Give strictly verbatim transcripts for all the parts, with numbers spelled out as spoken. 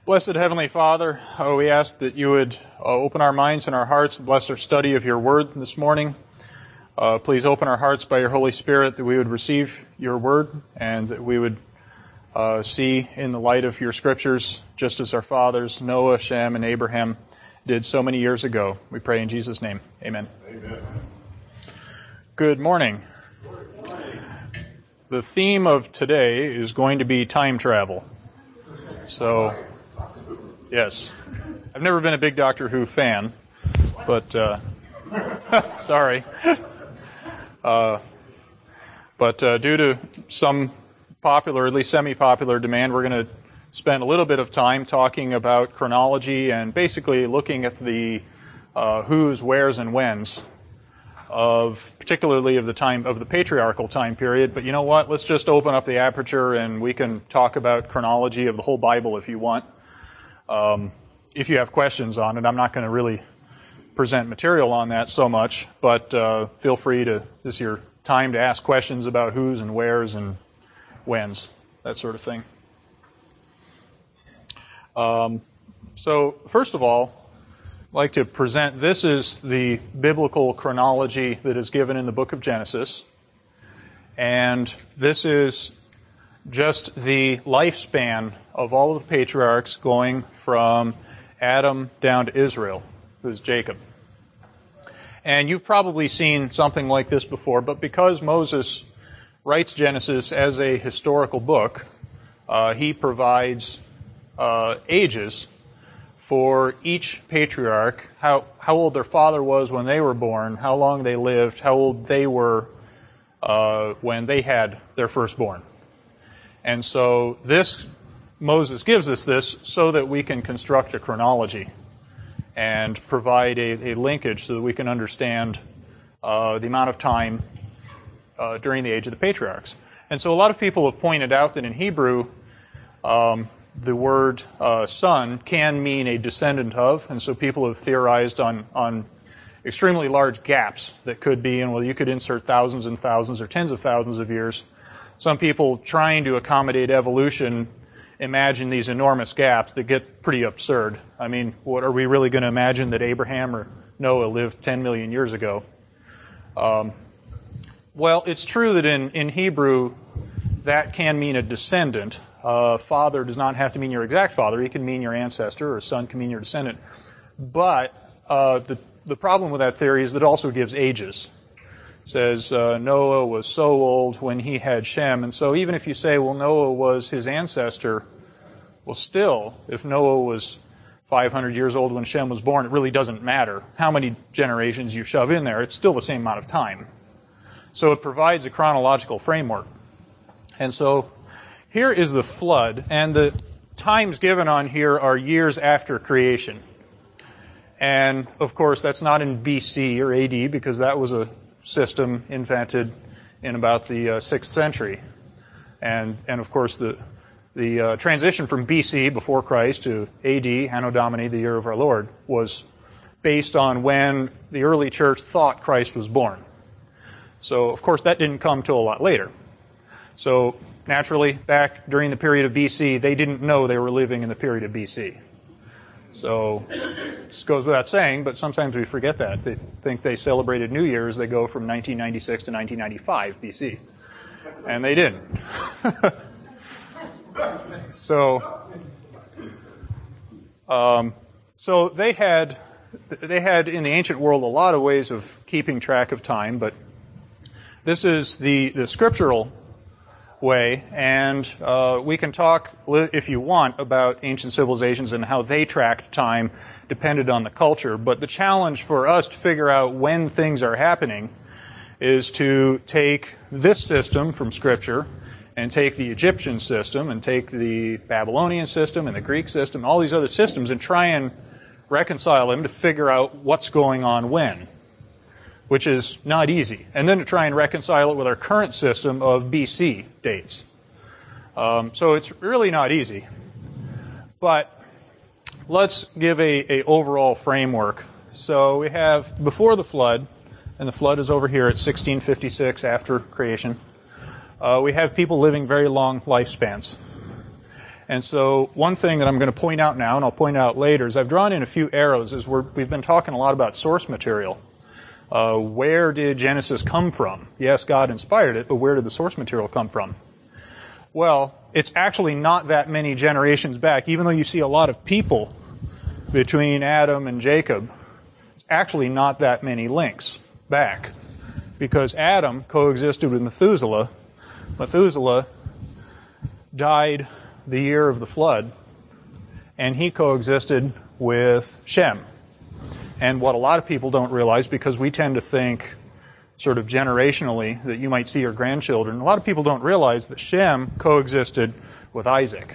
Blessed Heavenly Father, oh, we ask that you would uh, open our minds and our hearts and bless our study of your word this morning. Uh, please open our hearts by your Holy Spirit that we would receive your word and that we would uh, see in the light of your scriptures, just as our fathers, Noah, Shem, and Abraham did so many years ago. We pray in Jesus' name. Amen. Amen. Good morning. The theme of today is going to be time travel. So, yes. I've never been a big Doctor Who fan, but, uh, sorry. Uh, but uh, due to some popular, at least semi-popular demand, we're going to spend a little bit of time talking about chronology and basically looking at the uh, who's, where's, and when's of, particularly of the time, of the patriarchal time period. But you know what? Let's just open up the aperture and we can talk about chronology of the whole Bible if you want. Um, if you have questions on it, I'm not going to really present material on that so much, but uh, feel free to, this is your time to ask questions about who's and where's and when's, that sort of thing. Um, so, first of all, I'd like to present, this is the biblical chronology that is given in the book of Genesis, and this is just the lifespan of all of the patriarchs going from Adam down to Israel, who's Jacob. And you've probably seen something like this before, but because Moses writes Genesis as a historical book, uh, he provides uh, ages for each patriarch, how, how old their father was when they were born, how long they lived, how old they were uh, when they had their firstborn. And so this, Moses gives us this so that we can construct a chronology and provide a, a linkage so that we can understand uh, the amount of time uh, during the age of the patriarchs. And so a lot of people have pointed out that in Hebrew, um, the word uh, son can mean a descendant of, and so people have theorized on, on extremely large gaps that could be, and well, you could insert thousands and thousands or tens of thousands of years. Some people trying to accommodate evolution imagine these enormous gaps that get pretty absurd. I mean, what are we really going to imagine that Abraham or Noah lived ten million years ago? Um, well, it's true that in, in Hebrew, that can mean a descendant. Uh, father does not have to mean your exact father. He can mean your ancestor, or son can mean your descendant. But uh, the, the problem with that theory is that it also gives ages. It says uh, Noah was so old when he had Shem. And so even if you say, well, Noah was his ancestor, well, still, if Noah was five hundred years old when Shem was born, it really doesn't matter how many generations you shove in there. It's still the same amount of time. So it provides a chronological framework. And so here is the flood, and the times given on here are years after creation. And, of course, that's not in B C or A D, because that was a system invented in about the uh, sixth century. And, and of course, the, the uh, transition from B C, before Christ, to A D, Anno Domini, the year of our Lord, was based on when the early church thought Christ was born. So, of course, that didn't come till a lot later. So, naturally, back during the period of B C, they didn't know they were living in the period of B C. So, this goes without saying, but sometimes we forget that. They think they celebrated New Year's, they go from nineteen ninety-six to nineteen ninety-five B C. And they didn't. so, um, so they had, they had in the ancient world a lot of ways of keeping track of time, but this is the, the scriptural way, and uh, we can talk, if you want, about ancient civilizations and how they tracked time depended on the culture. But the challenge for us to figure out when things are happening is to take this system from Scripture and take the Egyptian system and take the Babylonian system and the Greek system, all these other systems, and try and reconcile them to figure out what's going on when, which is not easy. And then to try and reconcile it with our current system of B C dates. Um, so it's really not easy. But let's give a, a overall framework. So we have before the flood, and the flood is over here at sixteen fifty-six after creation. Uh, we have people living very long lifespans. And so one thing that I'm going to point out now, and I'll point out later, is I've drawn in a few arrows, is we're, we've been talking a lot about source material. Uh, where did Genesis come from? Yes, God inspired it, but where did the source material come from? Well, it's actually not that many generations back. Even though you see a lot of people between Adam and Jacob, it's actually not that many links back. Because Adam coexisted with Methuselah. Methuselah died the year of the flood, and he coexisted with Shem. And what a lot of people don't realize, because we tend to think sort of generationally that you might see your grandchildren, a lot of people don't realize that Shem coexisted with Isaac.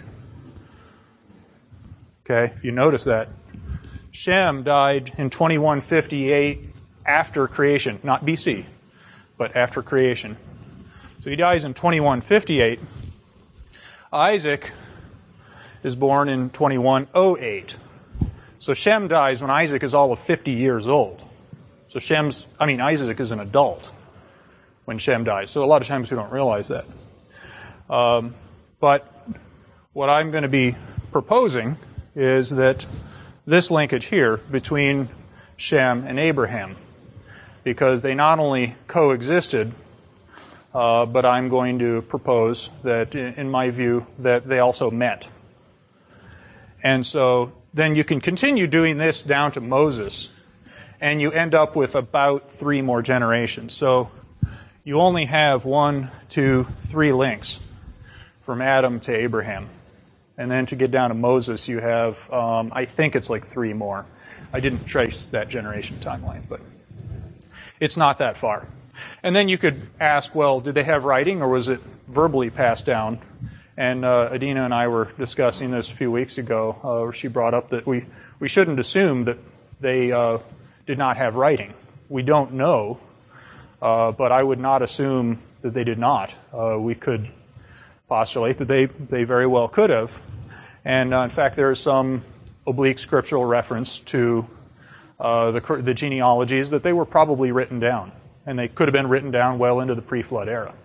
Okay, if you notice that. Shem died in twenty-one fifty-eight after creation, not B C, but after creation. So he dies in twenty-one fifty-eight. Isaac is born in twenty-one oh eight. So Shem dies when Isaac is all of fifty years old. So Shem's, I mean, Isaac is an adult when Shem dies. So a lot of times we don't realize that. Um, but what I'm going to be proposing is that this linkage here between Shem and Abraham, because they not only coexisted, uh, but I'm going to propose that, in my view, that they also met. And so then you can continue doing this down to Moses, and you end up with about three more generations. So you only have one, two, three links from Adam to Abraham. And then to get down to Moses, you have, um, I think it's like three more. I didn't trace that generation timeline, but it's not that far. And then you could ask, well, did they have writing, or was it verbally passed down? And uh, Adina and I were discussing this a few weeks ago, uh, where she brought up that we, we shouldn't assume that they uh, did not have writing. We don't know, uh, but I would not assume that they did not. Uh, we could postulate that they, they very well could have. And uh, in fact, there is some oblique scriptural reference to uh, the, the genealogies that they were probably written down. And they could have been written down well into the pre-flood era.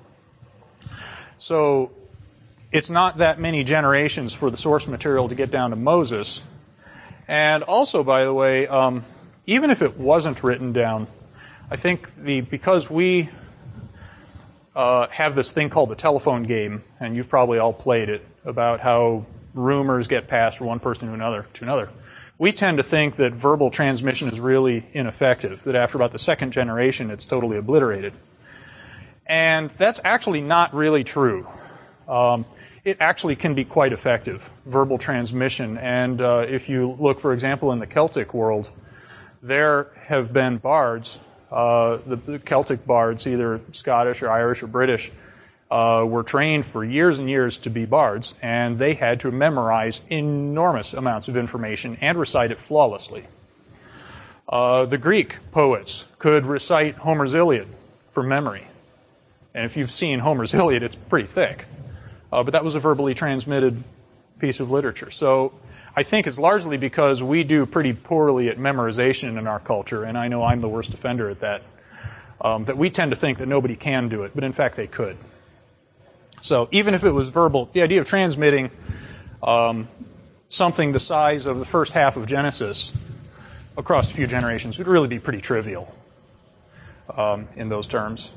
So it's not that many generations for the source material to get down to Moses. And also, by the way, um, even if it wasn't written down, I think the because we uh, have this thing called the telephone game, and you've probably all played it, about how rumors get passed from one person to another to another. We tend to think that verbal transmission is really ineffective, that after about the second generation, it's totally obliterated. And that's actually not really true. Um, it actually can be quite effective, verbal transmission. And uh, if you look, for example, in the Celtic world, there have been bards, uh, the, the Celtic bards, either Scottish or Irish or British, Uh, were trained for years and years to be bards, and they had to memorize enormous amounts of information and recite it flawlessly. Uh, the Greek poets could recite Homer's Iliad from memory. And if you've seen Homer's Iliad, it's pretty thick. Uh, but that was a verbally transmitted piece of literature. So I think it's largely because we do pretty poorly at memorization in our culture, and I know I'm the worst offender at that, um, that we tend to think that nobody can do it, but in fact they could. So even if it was verbal, the idea of transmitting um, something the size of the first half of Genesis across a few generations would really be pretty trivial um, in those terms.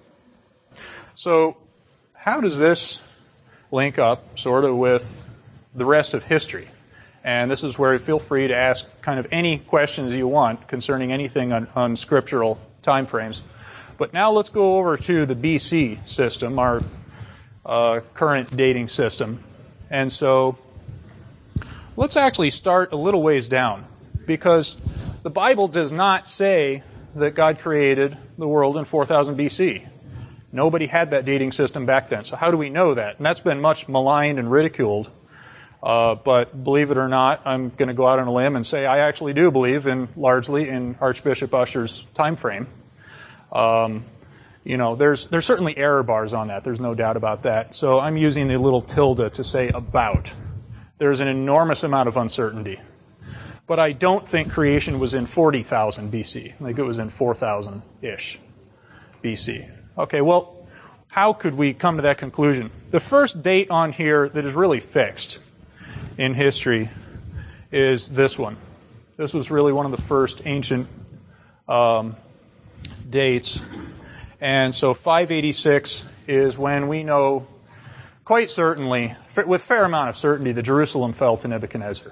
So how does this link up sort of with the rest of history? And this is where feel free to ask kind of any questions you want concerning anything on, on scriptural time frames. But now let's go over to the B C system, our Uh, current dating system. And so let's actually start a little ways down, because the Bible does not say that God created the world in four thousand B C. Nobody had that dating system back then. So how do we know that? And that's been much maligned and ridiculed. Uh, but believe it or not, I'm going to go out on a limb and say I actually do believe in largely in Archbishop Ussher's time frame. Um, You know, there's there's certainly error bars on that. There's no doubt about that. So I'm using the little tilde to say about. There's an enormous amount of uncertainty. But I don't think creation was in forty thousand B C. I think it was in four thousand-ish B C. Okay, well, how could we come to that conclusion? The first date on here that is really fixed in history is this one. This was really one of the first ancient um, dates. And so five eighty-six is when we know quite certainly, with fair amount of certainty, that Jerusalem fell to Nebuchadnezzar.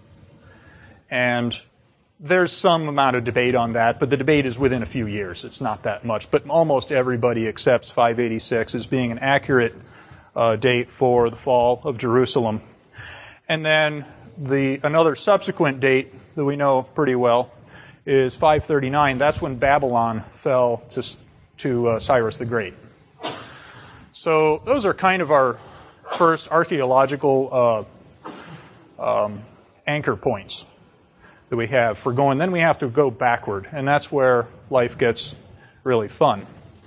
And there's some amount of debate on that, but the debate is within a few years. It's not that much. But almost everybody accepts five eighty-six as being an accurate uh, date for the fall of Jerusalem. And then the another subsequent date that we know pretty well is five thirty-nine. That's when Babylon fell to, to uh, Cyrus the Great. So those are kind of our first archaeological uh, um, anchor points that we have for going. Then we have to go backward, and that's where life gets really fun.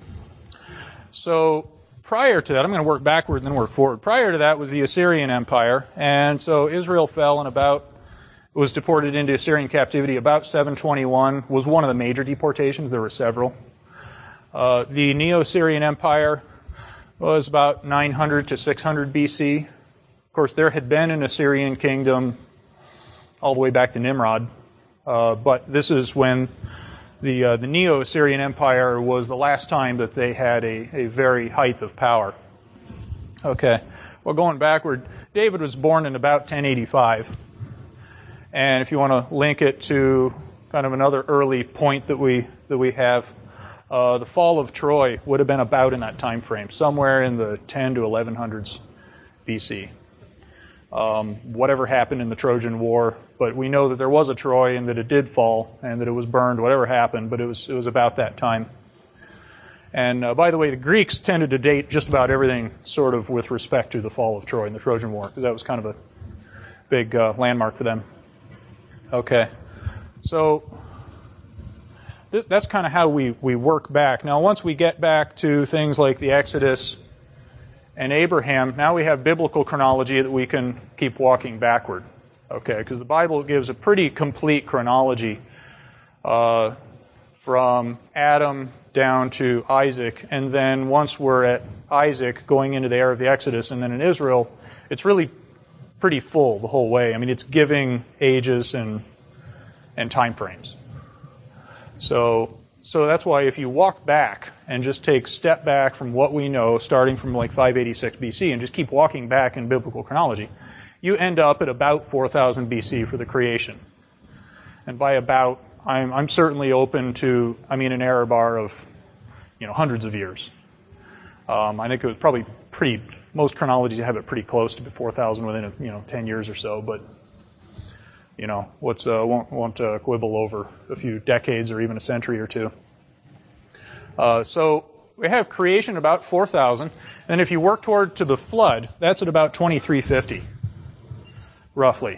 So prior to that, I'm going to work backward and then work forward. Prior to that was the Assyrian Empire, and so Israel fell in about, was deported into Assyrian captivity about seven twenty-one, was one of the major deportations. There were several. Uh, the Neo-Assyrian Empire was about nine hundred to six hundred B C. Of course, there had been an Assyrian kingdom all the way back to Nimrod. Uh, but this is when the uh, the Neo-Assyrian Empire was the last time that they had a, a very height of power. Okay, well, going backward, David was born in about ten eighty-five. And if you want to link it to kind of another early point that we that we have, uh, the fall of Troy would have been about in that time frame, somewhere in the ten to eleven hundreds B C. Um, whatever happened in the Trojan War, but we know that there was a Troy and that it did fall and that it was burned, whatever happened, but it was it was about that time. And uh, by the way, the Greeks tended to date just about everything sort of with respect to the fall of Troy and the Trojan War, because that was kind of a big uh, landmark for them. Okay, so th- that's kind of how we, we work back. Now, once we get back to things like the Exodus and Abraham, now we have biblical chronology that we can keep walking backward. Okay, because the Bible gives a pretty complete chronology uh, from Adam down to Isaac, and then once we're at Isaac, going into the era of the Exodus, and then in Israel, it's really pretty full the whole way. I mean, it's giving ages and and time frames. So so that's why if you walk back and just take step back from what we know, starting from like five eighty-six B C, and just keep walking back in biblical chronology, you end up at about four thousand B C for the creation. And by about, I'm, I'm certainly open to, I mean, an error bar of, you know, hundreds of years. Um, I think it was probably pretty, most chronologies have it pretty close to four thousand within, a, you know, ten years or so, but, you know, what's, uh, won't, won't uh, quibble over a few decades or even a century or two. Uh, so we have creation about four thousand, and if you work toward to the flood, that's at about twenty-three fifty, roughly.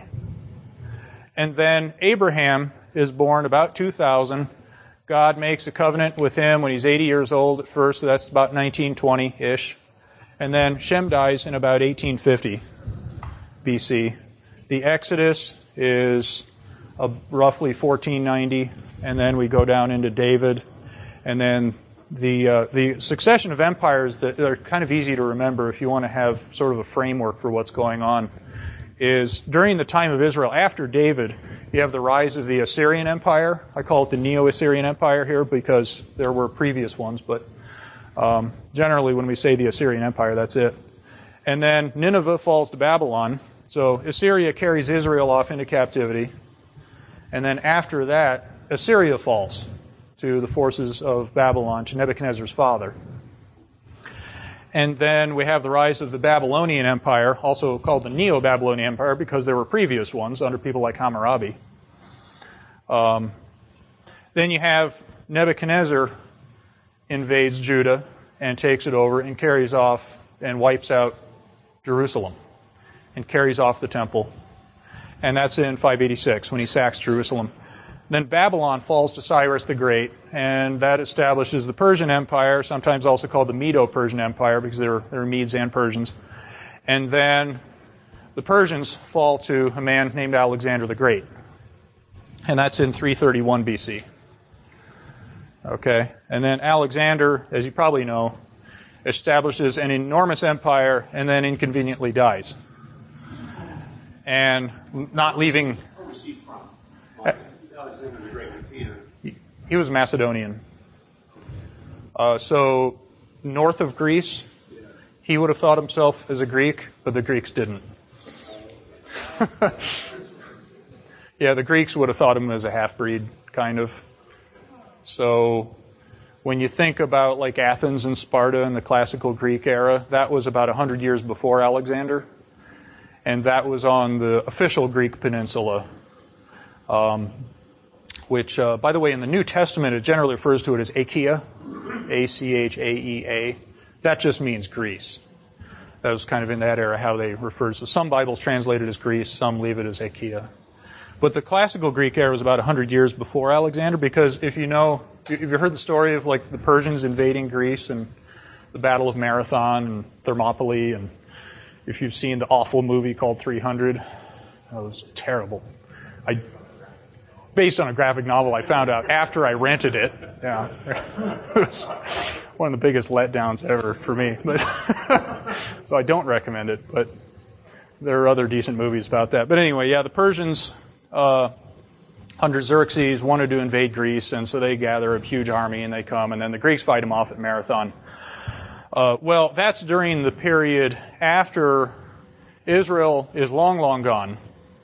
And then Abraham is born about two thousand. God makes a covenant with him when he's eighty years old at first, so that's about nineteen twenty-ish. And then Shem dies in about eighteen fifty B C. The Exodus is uh, roughly fourteen ninety, and then we go down into David. And then the uh, the succession of empires that are kind of easy to remember if you want to have sort of a framework for what's going on is during the time of Israel, after David, you have the rise of the Assyrian Empire. I call it the Neo-Assyrian Empire here because there were previous ones, but um, generally when we say the Assyrian Empire, that's it. And then Nineveh falls to Babylon. So Assyria carries Israel off into captivity. And then after that, Assyria falls to the forces of Babylon, to Nebuchadnezzar's father. And then we have the rise of the Babylonian Empire, also called the Neo-Babylonian Empire because there were previous ones under people like Hammurabi. Um, then you have Nebuchadnezzar invades Judah and takes it over and carries off and wipes out Jerusalem and carries off the temple. And that's in five eighty-six when he sacks Jerusalem. Then Babylon falls to Cyrus the Great, and that establishes the Persian Empire, sometimes also called the Medo-Persian Empire because there are, there are Medes and Persians. And then the Persians fall to a man named Alexander the Great, and that's in three thirty-one B C. Okay, and then Alexander, as you probably know, establishes an enormous empire and then inconveniently dies. and not leaving. Where was he from? Well, Alexander the Great, was he a... He, he was Macedonian. Uh, so north of Greece, he would have thought himself as a Greek, but the Greeks didn't. Yeah, the Greeks would have thought him as a half-breed, kind of. So when you think about like Athens and Sparta in the classical Greek era, that was about one hundred years before Alexander. And that was on the official Greek peninsula, um, which, uh, by the way, in the New Testament, it generally refers to it as Achaia, A C H A E A. That just means Greece. That was kind of in that era how they referred to it. Some Bibles translate it as Greece, some leave it as Achaia. But the classical Greek era was about one hundred years before Alexander, because if you know, if you heard the story of like the Persians invading Greece and the Battle of Marathon and Thermopylae, and if you've seen the awful movie called three hundred, that was terrible. I, based on a graphic novel I found out after I rented it. Yeah, it was one of the biggest letdowns ever for me. But so I don't recommend it. But there are other decent movies about that. But anyway, yeah, the Persians uh, under Xerxes wanted to invade Greece, and so they gather a huge army and they come, and then the Greeks fight them off at Marathon. Uh, well, that's during the period after Israel is long, long gone.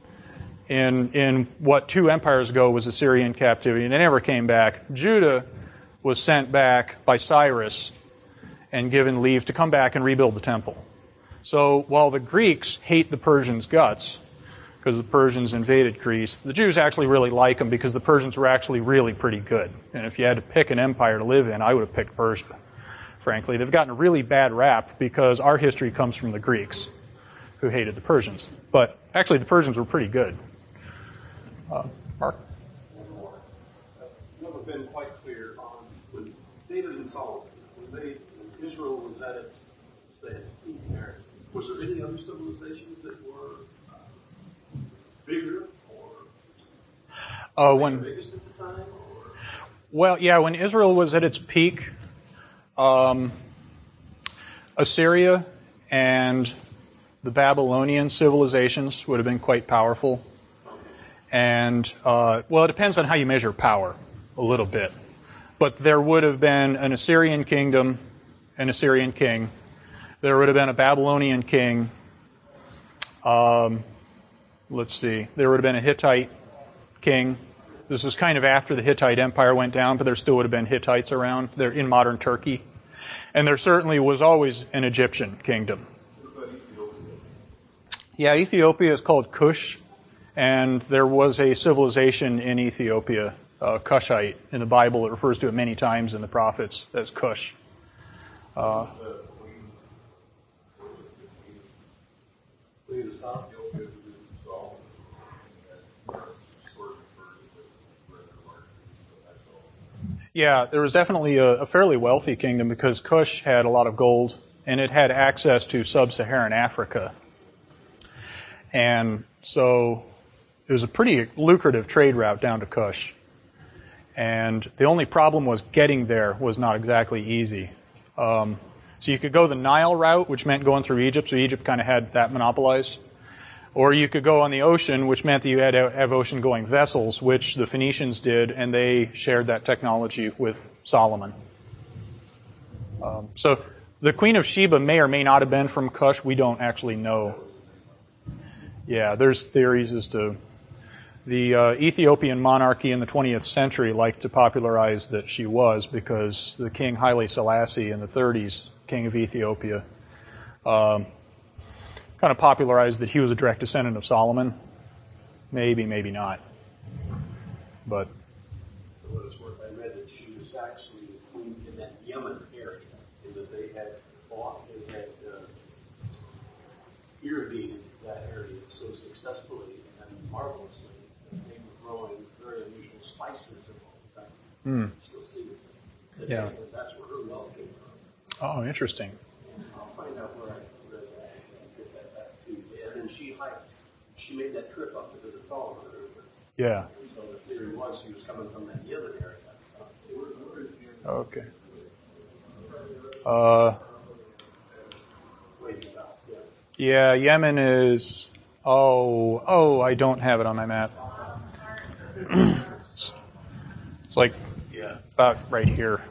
In in what two empires ago was Assyrian captivity, and they never came back. Judah was sent back by Cyrus and given leave to come back and rebuild the temple. So while the Greeks hate the Persians' guts because the Persians invaded Greece, the Jews actually really like them because the Persians were actually really pretty good. And if you had to pick an empire to live in, I would have picked Persia. Frankly, they've gotten a really bad rap because our history comes from the Greeks, who hated the Persians. But actually, the Persians were pretty good. Uh, Mark? I've never been quite clear on when David and Solomon, when they, when Israel was at its, at its peak there, was there any other civilizations that were uh, bigger or uh, when, the biggest at the time? Or? Well, yeah, when Israel was at its peak, Um, Assyria and the Babylonian civilizations would have been quite powerful. And, uh, well, it depends on how you measure power a little bit. But there would have been an Assyrian kingdom, an Assyrian king. There would have been a Babylonian king. Um, let's see. There would have been a Hittite king. This is kind of after the Hittite Empire went down, but there still would have been Hittites around. They're in modern Turkey. And there certainly was always an Egyptian kingdom. Yeah, Ethiopia is called Cush, and there was a civilization in Ethiopia, uh, Cushite. In the Bible, it refers to it many times in the prophets as Cush. Uh, Yeah, there was definitely a, a fairly wealthy kingdom because Cush had a lot of gold and it had access to sub-Saharan Africa. And so it was a pretty lucrative trade route down to Cush. And the only problem was getting there was not exactly easy. Um, so you could go the Nile route, which meant going through Egypt, so Egypt kind of had that monopolized. Or you could go on the ocean, which meant that you had to have ocean-going vessels, which the Phoenicians did, and they shared that technology with Solomon. Um, so the Queen of Sheba may or may not have been from Cush. We don't actually know. Yeah, there's theories as to the uh, Ethiopian monarchy in the twentieth century liked to popularize that she was because the King Haile Selassie in the thirties, king of Ethiopia, um, kind of popularized that he was a direct descendant of Solomon. Maybe, maybe not. But for what it's worth, I read that she was actually the queen in that Yemen area, and that they had bought, they had uh, irrigated that area so successfully and marvelously that they were growing very unusual spices all the time. Mm. Still see it. That yeah. That's where her wealth came from. Oh, interesting. And I'll find out where I read that and get that back to you. And then she hiked. She made that trip up to visit Solomon. Yeah. And so the theory was she was coming from that Yemen area. Okay. Uh, yeah, Yemen is Oh, oh, I don't have it on my map. it's, it's like Yeah. about right here.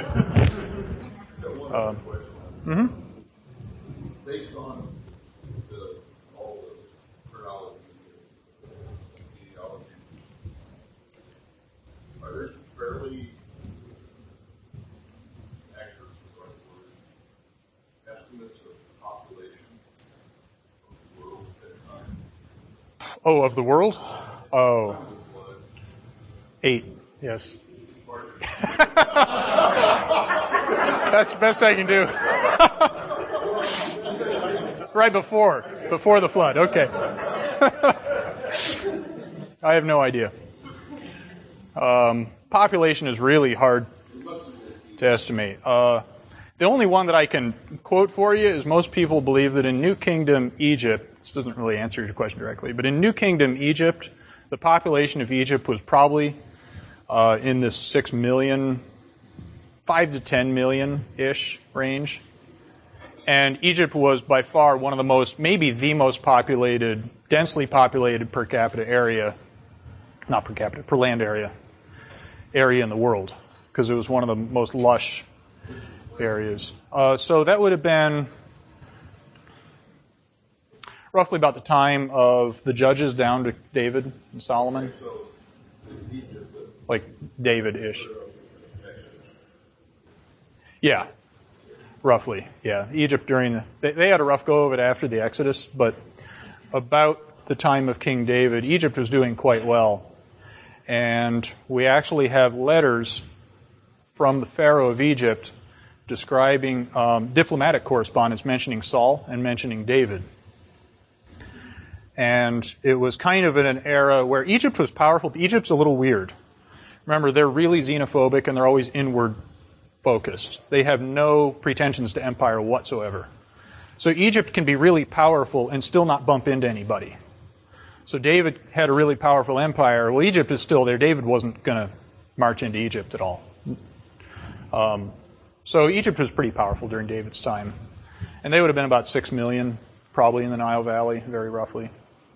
Um, mm-hmm. Based on the, all the chronology and genealogy, are there some fairly accurate estimates of population of the world at the time? Oh, of the world? Oh, eight. Yes. That's the best I can do. Right before, before the flood. Okay. I have no idea. Um, population is really hard to estimate. Uh, the only one that I can quote for you is most people believe that in New Kingdom Egypt, this doesn't really answer your question directly, but in New Kingdom Egypt, the population of Egypt was probably uh, in this six million, five to ten million-ish range. And Egypt was by far one of the most, maybe the most populated, densely populated per capita area, not per capita, per land area, area in the world, because it was one of the most lush areas. Uh, so that would have been roughly about the time of the judges down to David and Solomon. Like David-ish. Yeah. Roughly, yeah. Egypt during the, they, they had a rough go of it after the Exodus, but about the time of King David, Egypt was doing quite well. And we actually have letters from the Pharaoh of Egypt describing um, diplomatic correspondence mentioning Saul and mentioning David. And it was kind of in an era where Egypt was powerful. Egypt's a little weird. Remember, they're really xenophobic and they're always inward focused. They have no pretensions to empire whatsoever. So Egypt can be really powerful and still not bump into anybody. So David had a really powerful empire. Well, Egypt is still there. David wasn't going to march into Egypt at all. Um, so Egypt was pretty powerful during David's time. And they would have been about six million, probably in the Nile Valley, very roughly.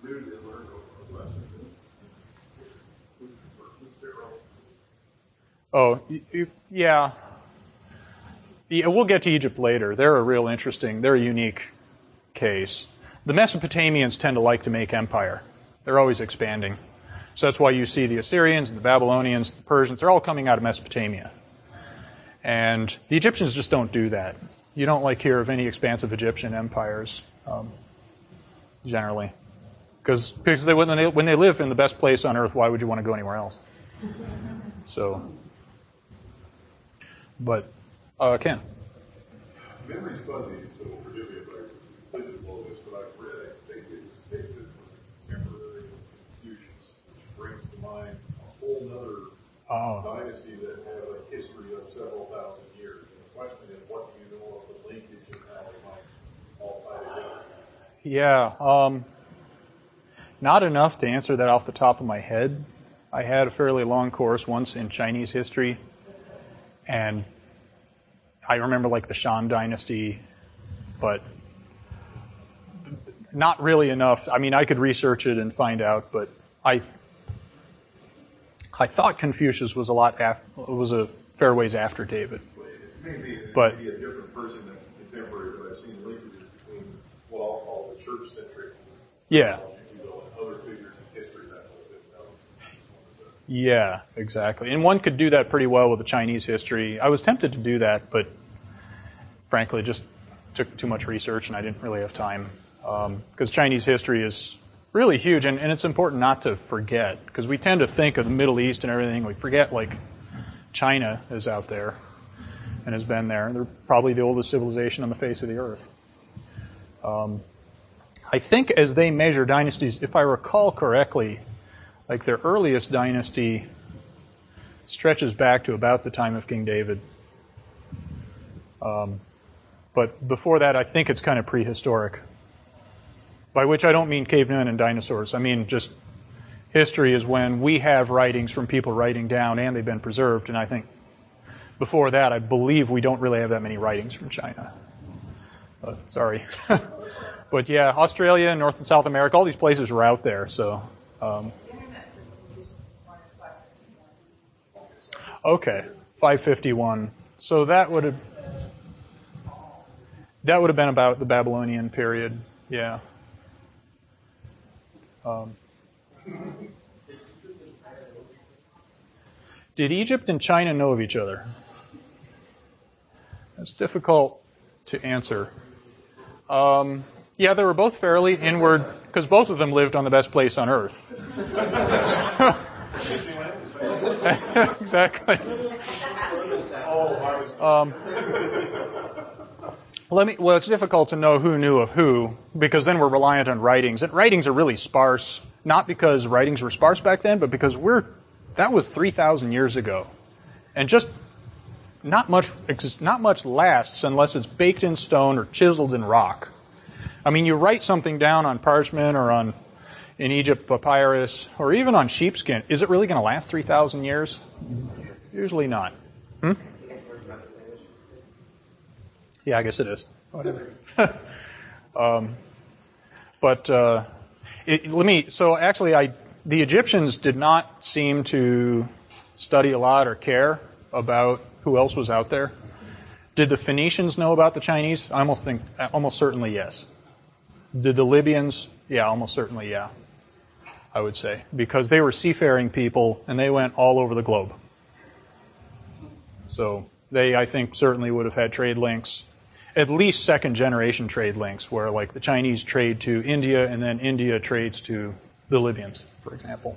Oh, yeah. Yeah, we'll get to Egypt later. They're a real interesting, they're a unique case. The Mesopotamians tend to like to make empire. They're always expanding. So that's why you see the Assyrians, the Babylonians, the Persians, they're all coming out of Mesopotamia. And the Egyptians just don't do that. You don't like hear of any expansive Egyptian empires, um, generally. Because because they, when, they, when they live in the best place on earth, why would you want to go anywhere else? So, but, uh, Ken. Memory's fuzzy, so forgive me if I didn't blow this, but I've read, I think it was David was contemporary Confucius, which brings to mind a whole other Oh. dynasty that has a history of several thousand years. And the question is, what do you know of the linkage and how they might all tie together? Yeah, um, not enough to answer that off the top of my head. I had a fairly long course once in Chinese history, and I remember like the Shan Dynasty, but not really enough. I mean, I could research it and find out, but I I thought Confucius was a lot af- was a fair ways after David. It may be, it But- may be a different person than contemporary, but I've seen linkages between what I'll call the church-centric Yeah. you know, and other figures in history that have been known. Yeah, exactly. And one could do that pretty well with the Chinese history. I was tempted to do that, but frankly, it just took too much research and I didn't really have time. Because um, Chinese history is really huge, and, and it's important not to forget, because we tend to think of the Middle East and everything. We forget, like, China is out there and has been there. They're probably the oldest civilization on the face of the earth. Um, I think as they measure dynasties, if I recall correctly, like their earliest dynasty stretches back to about the time of King David. Um, but before that, I think it's kind of prehistoric. By which I don't mean cavemen and dinosaurs. I mean just history is when we have writings from people writing down and they've been preserved. And I think before that, I believe we don't really have that many writings from China. Uh, sorry. But yeah, Australia, North and South America, all these places were out there. So, um, okay, five fifty-one. So that would have that would have been about the Babylonian period. Yeah. Um, did Egypt and China know of each other? That's difficult to answer. Um, yeah, they were both fairly inward, because both of them lived on the best place on earth. Exactly. Um, let me. Well, it's difficult to know who knew of who, because then we're reliant on writings. And writings are really sparse, not because writings were sparse back then, but because we're that was three thousand years ago, and just not much. Not much lasts unless it's baked in stone or chiseled in rock. I mean, you write something down on parchment or on, in Egypt, papyrus, or even on sheepskin. Is it really going to last three thousand years? Usually not. Hmm? Yeah, I guess it is. Whatever. um, but uh, it, let me. So actually, I the Egyptians did not seem to study a lot or care about who else was out there. Did the Phoenicians know about the Chinese? I almost think, almost certainly yes. Did the Libyans? Yeah, almost certainly yeah. I would say, because they were seafaring people and they went all over the globe. So they, I think, certainly would have had trade links, at least second generation trade links, where like the Chinese trade to India and then India trades to the Libyans, for example.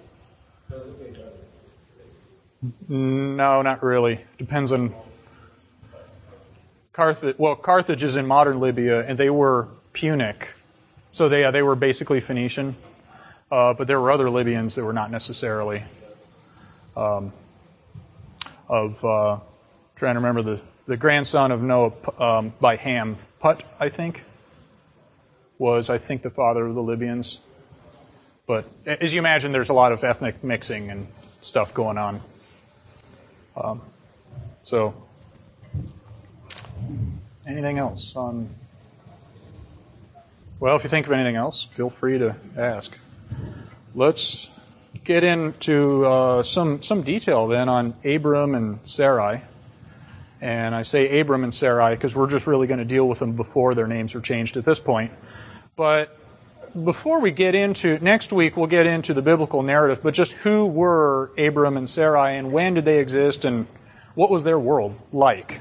No, not really. Depends on Carthage. Well, Carthage is in modern Libya, and they were Punic, so they uh, they were basically Phoenician. Uh, but there were other Libyans that were not necessarily um, of. Uh, trying to remember the the grandson of Noah um, by Ham, Put, I think, was I think the father of the Libyans. But as you imagine, there's a lot of ethnic mixing and stuff going on. Um, so, anything else on? Well, if you think of anything else, feel free to ask. Let's get into uh, some some detail then on Abram and Sarai. And I say Abram and Sarai because we're just really going to deal with them before their names are changed at this point. But before we get into, next week we'll get into the biblical narrative, but just who were Abram and Sarai and when did they exist and what was their world like?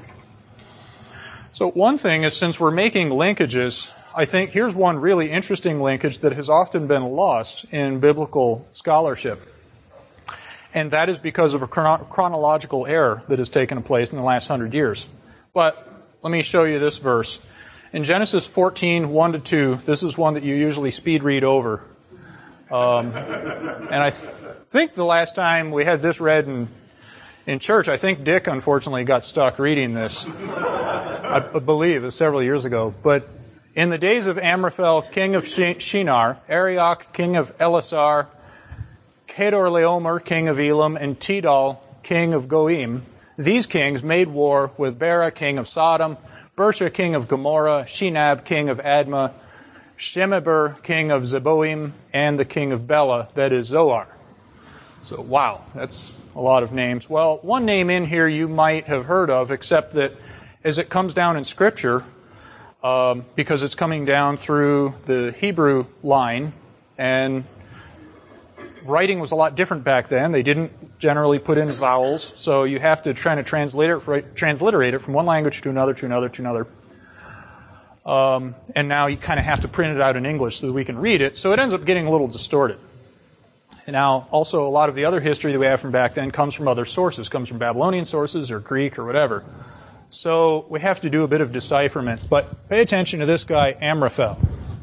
So one thing is, since we're making linkages, I think here's one really interesting linkage that has often been lost in biblical scholarship. And that is because of a chrono- chronological error that has taken place in the last hundred years. But let me show you this verse. In Genesis fourteen, one to two, this is one that you usually speed read over. Um, and I th- think the last time we had this read in, in church, I think Dick, unfortunately, got stuck reading this. I believe it was several years ago. But in the days of Amraphel, king of Shinar, Arioch, king of Elasar, Kedorlaomer, king of Elam, and Tidal, king of Goim, these kings made war with Bera, king of Sodom, Bersha, king of Gomorrah, Shinab, king of Admah, Shemeber, king of Zeboim, and the king of Bela, that is Zoar. So, wow, that's a lot of names. Well, one name in here you might have heard of, except that as it comes down in Scripture, um, because it's coming down through the Hebrew line, and writing was a lot different back then. They didn't generally put in vowels, so you have to try to translate it, transliterate it from one language to another, to another, to another. Um, and now you kind of have to print it out in English so that we can read it, so it ends up getting a little distorted. And now, also, a lot of the other history that we have from back then comes from other sources, comes from Babylonian sources or Greek or whatever. So we have to do a bit of decipherment. But pay attention to this guy, Amraphel.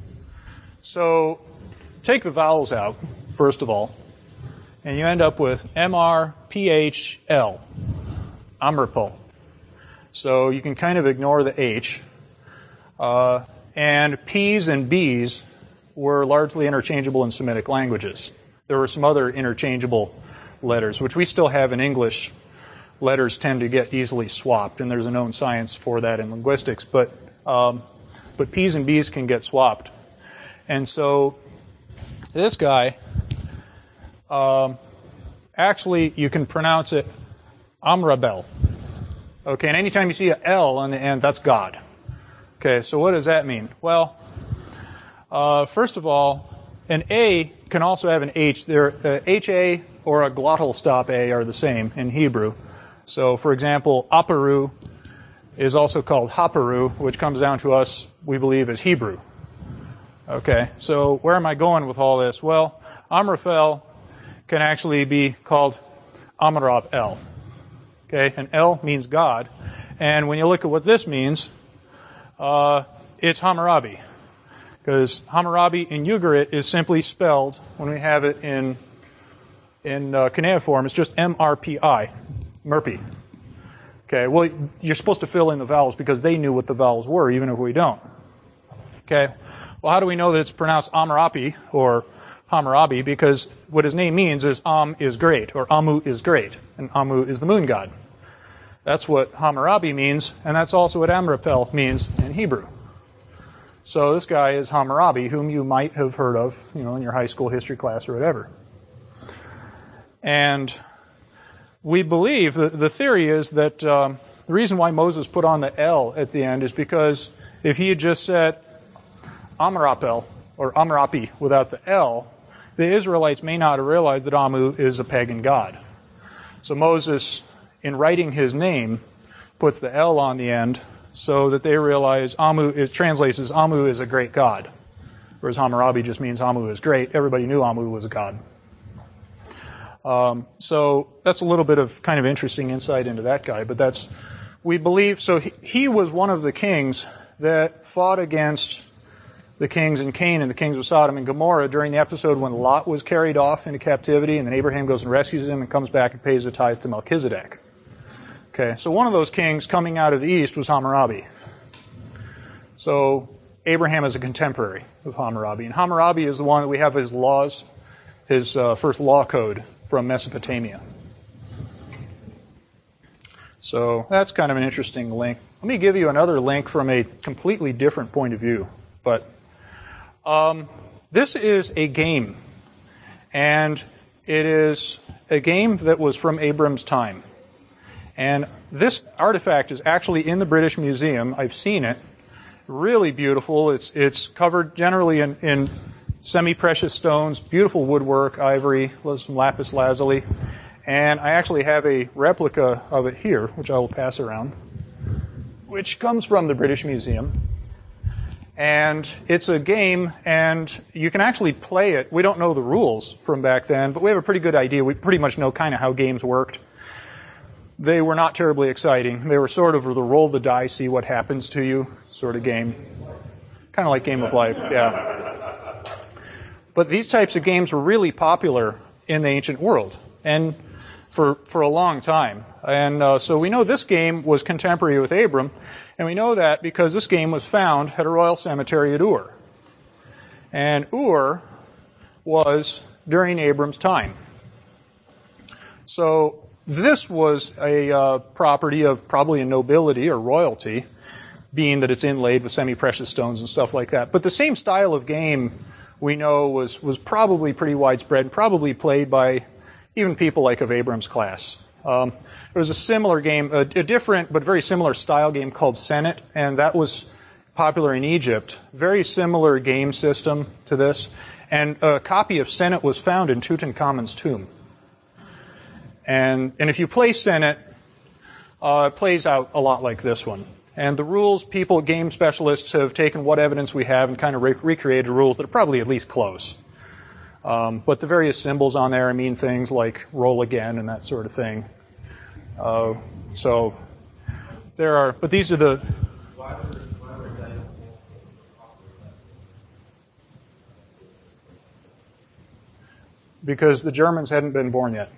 So take the vowels out, first of all, and you end up with M R P H L, Amrapol. So you can kind of ignore the H. Uh, and P's and B's were largely interchangeable in Semitic languages. There were some other interchangeable letters, which we still have in English. Letters tend to get easily swapped, and there's a known science for that in linguistics. But um, but P's and B's can get swapped. And so this guy, um, actually, you can pronounce it Amrabel. Okay, and anytime you see a L on the end, that's God. Okay, so what does that mean? Well, uh, first of all, an A can also have an H. There, uh, H A or a glottal stop A are the same in Hebrew. So, for example, Aparu is also called Haparu, which comes down to us, we believe, as Hebrew. Okay, so where am I going with all this? Well, Amraphel can actually be called Amrab El. Okay, and El means God. And when you look at what this means, uh, it's Hammurabi. Because Hammurabi in Ugarit is simply spelled, when we have it in in uh, cuneiform, it's just M R P I, Murphy. Okay, well, you're supposed to fill in the vowels because they knew what the vowels were, even if we don't. Okay, well, how do we know that it's pronounced Amrapi or Hammurabi? Because what his name means is Am is great, or Amu is great, and Amu is the moon god. That's what Hammurabi means, and that's also what Amraphel means in Hebrew. So this guy is Hammurabi, whom you might have heard of, you know, in your high school history class or whatever. And we believe, the, the theory is that um, the reason why Moses put on the L at the end is because if he had just said Amrapel, or Amrapi without the L, the Israelites may not have realized that Amu is a pagan god. So Moses, in writing his name, puts the L on the end so that they realize Amu, it translates as Amu is a great god. Whereas Hammurabi just means Amu is great. Everybody knew Amu was a god. Um, so that's a little bit of kind of interesting insight into that guy. But that's, we believe, so he, he was one of the kings that fought against the kings in Canaan, the kings of Sodom and Gomorrah, during the episode when Lot was carried off into captivity, and then Abraham goes and rescues him and comes back and pays the tithe to Melchizedek. Okay, so one of those kings coming out of the east was Hammurabi. So Abraham is a contemporary of Hammurabi, and Hammurabi is the one that we have his laws, his uh, first law code from Mesopotamia. So that's kind of an interesting link. Let me give you another link from a completely different point of view. But um, this is a game, and it is a game that was from Abram's time. And this artifact is actually in the British Museum. I've seen it. Really beautiful. It's it's covered generally in, in semi-precious stones, beautiful woodwork, ivory, some lapis lazuli. And I actually have a replica of it here, which I will pass around, which comes from the British Museum. And it's a game, and you can actually play it. We don't know the rules from back then, but we have a pretty good idea. We pretty much know kind of how games worked. They were not terribly exciting. They were sort of the roll the dice, see what happens to you sort of game. Kind of like Game of Life, yeah. But these types of games were really popular in the ancient world, and for for a long time. And uh, so we know this game was contemporary with Abram, and we know that because this game was found at a royal cemetery at Ur. And Ur was during Abram's time. So this was a uh, property of probably a nobility or royalty, being that it's inlaid with semi-precious stones and stuff like that. But the same style of game we know was, was probably pretty widespread, probably played by even people like of Abram's class. Um, there was a similar game, a, a different but very similar style game called Senet, and that was popular in Egypt. Very similar game system to this. And a copy of Senet was found in Tutankhamun's tomb. And, and if you play Senet, uh, it plays out a lot like this one. And the rules, people, game specialists have taken what evidence we have and kind of re- recreated rules that are probably at least close. Um, but the various symbols on there mean things like roll again and that sort of thing. Uh, so there are, but these are the... Because the Germans hadn't been born yet.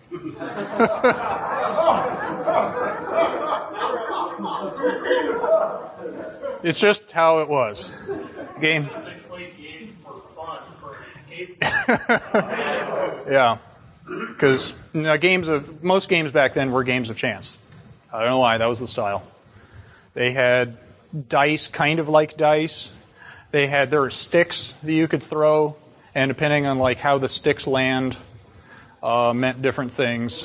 It's just how it was. Game. Yeah, because you know, games of most games back then were games of chance. I don't know why, that was the style. They had dice, kind of like dice, They had, there were sticks that you could throw, and depending on like how the sticks land, uh, meant different things.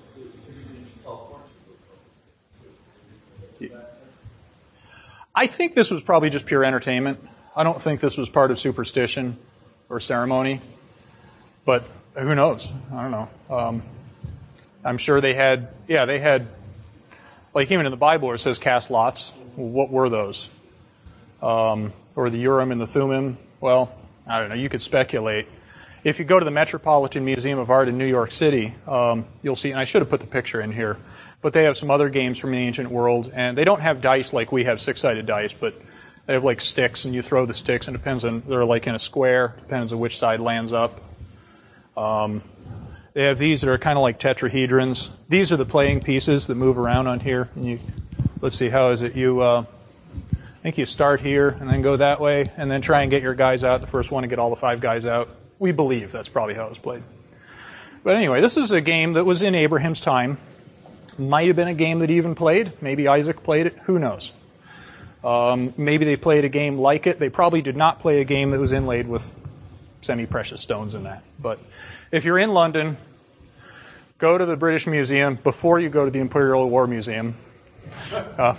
I think this was probably just pure entertainment. I don't think this was part of superstition or ceremony, but who knows? I don't know. Um, I'm sure they had, yeah, they had, like even in the Bible where it says cast lots, what were those? Um, or the Urim and the Thummim? Well, I don't know, you could speculate. If you go to the Metropolitan Museum of Art in New York City, um, you'll see, and I should have put the picture in here, but they have some other games from the ancient world, and they don't have dice like we have six-sided dice, but they have like sticks, and you throw the sticks, and it depends on, they're like in a square, depends on which side lands up. Um, they have these that are kind of like tetrahedrons. These are the playing pieces that move around on here. And you, let's see, how is it? You, uh, I think you start here and then go that way, and then try and get your guys out. The first one to get all the five guys out. We believe that's probably how it was played. But anyway, this is a game that was in Abraham's time. Might have been a game that he even played. Maybe Isaac played it. Who knows? Um, maybe they played a game like it. They probably did not play a game that was inlaid with semi-precious stones in that. But if you're in London, go to the British Museum before you go to the Imperial War Museum. Uh,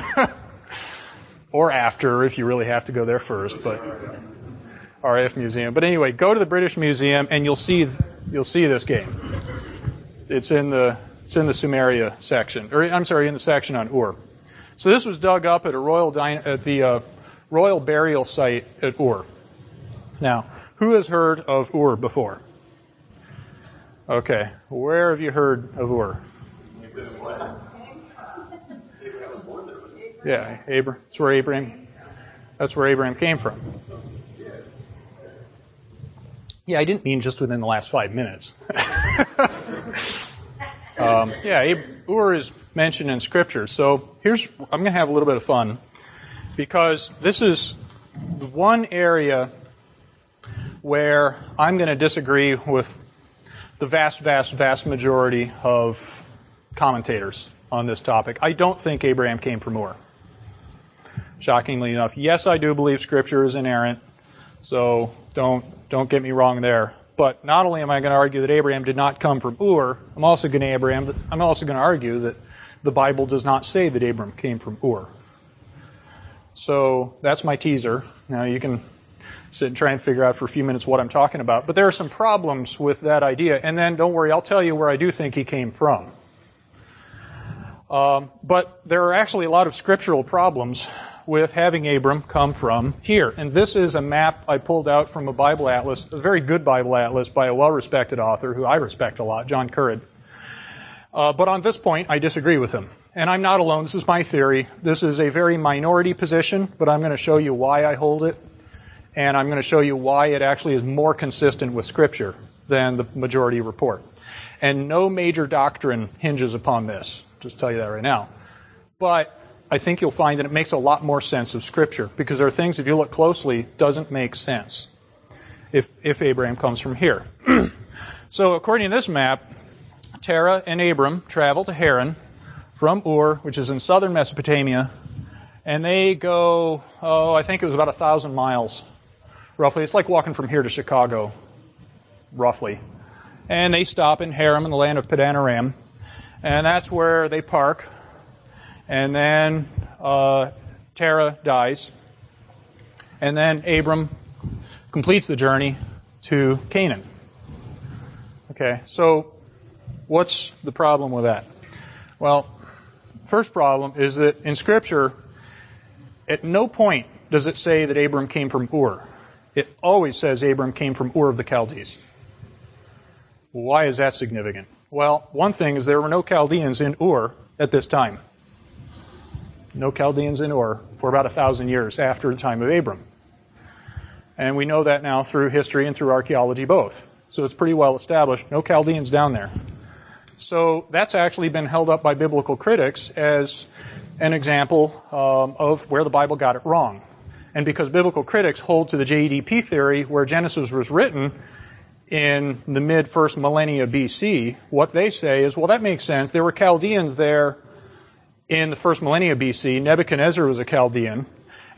or after, if you really have to go there first. But R A F Museum. But anyway, go to the British Museum and you'll see you'll see this game. It's in the it's in the Sumeria section, or I'm sorry, in the section on Ur. So this was dug up at a royal din- at the uh, royal burial site at Ur. Now, who has heard of Ur before? Okay, where have you heard of Ur? This class. Yeah, Abraham. That's where Abraham. That's where Abraham came from. Yeah, I didn't mean just within the last five minutes. um, yeah, Ab- Ur is mentioned in Scripture. So here's, I'm going to have a little bit of fun because this is the one area where I'm going to disagree with the vast, vast, vast majority of commentators on this topic. I don't think Abraham came from Ur. Shockingly enough. Yes, I do believe Scripture is inerrant, so don't don't get me wrong there. But not only am I going to argue that Abraham did not come from Ur, I'm also going to Abraham. I'm also going to argue that the Bible does not say that Abraham came from Ur. So that's my teaser. Now you can sit and try and figure out for a few minutes what I'm talking about. But there are some problems with that idea. And then don't worry, I'll tell you where I do think he came from. Um, but there are actually a lot of scriptural problems with having Abram come from here. And this is a map I pulled out from a Bible atlas, a very good Bible atlas by a well-respected author who I respect a lot, John Currid. Uh, but on this point, I disagree with him. And I'm not alone. This is my theory. This is a very minority position, but I'm going to show you why I hold it. And I'm going to show you why it actually is more consistent with Scripture than the majority report. And no major doctrine hinges upon this. Just tell you that right now. But I think you'll find that it makes a lot more sense of Scripture, because there are things, if you look closely, doesn't make sense if, if Abraham comes from here. So according to this map, Terah and Abram travel to Haran from Ur, which is in southern Mesopotamia, and they go, oh, I think it was about a thousand miles, roughly. It's like walking from here to Chicago, roughly. And they stop in Haran in the land of Padan Aram, and that's where they park. And then uh, Terah dies. And then Abram completes the journey to Canaan. Okay, so what's the problem with that? Well, first problem is that in Scripture, at no point does it say that Abram came from Ur. It always says Abram came from Ur of the Chaldees. Why is that significant? Well, one thing is there were no Chaldeans in Ur at this time. No Chaldeans in Ur for about a thousand years after the time of Abram. And we know that now through history and through archaeology both. So it's pretty well established. No Chaldeans down there. So that's actually been held up by biblical critics as an example um, of where the Bible got it wrong. And because biblical critics hold to the J E D P theory, where Genesis was written in the mid-first millennia B C, what they say is, well, that makes sense. There were Chaldeans there in the first millennia B C. Nebuchadnezzar was a Chaldean.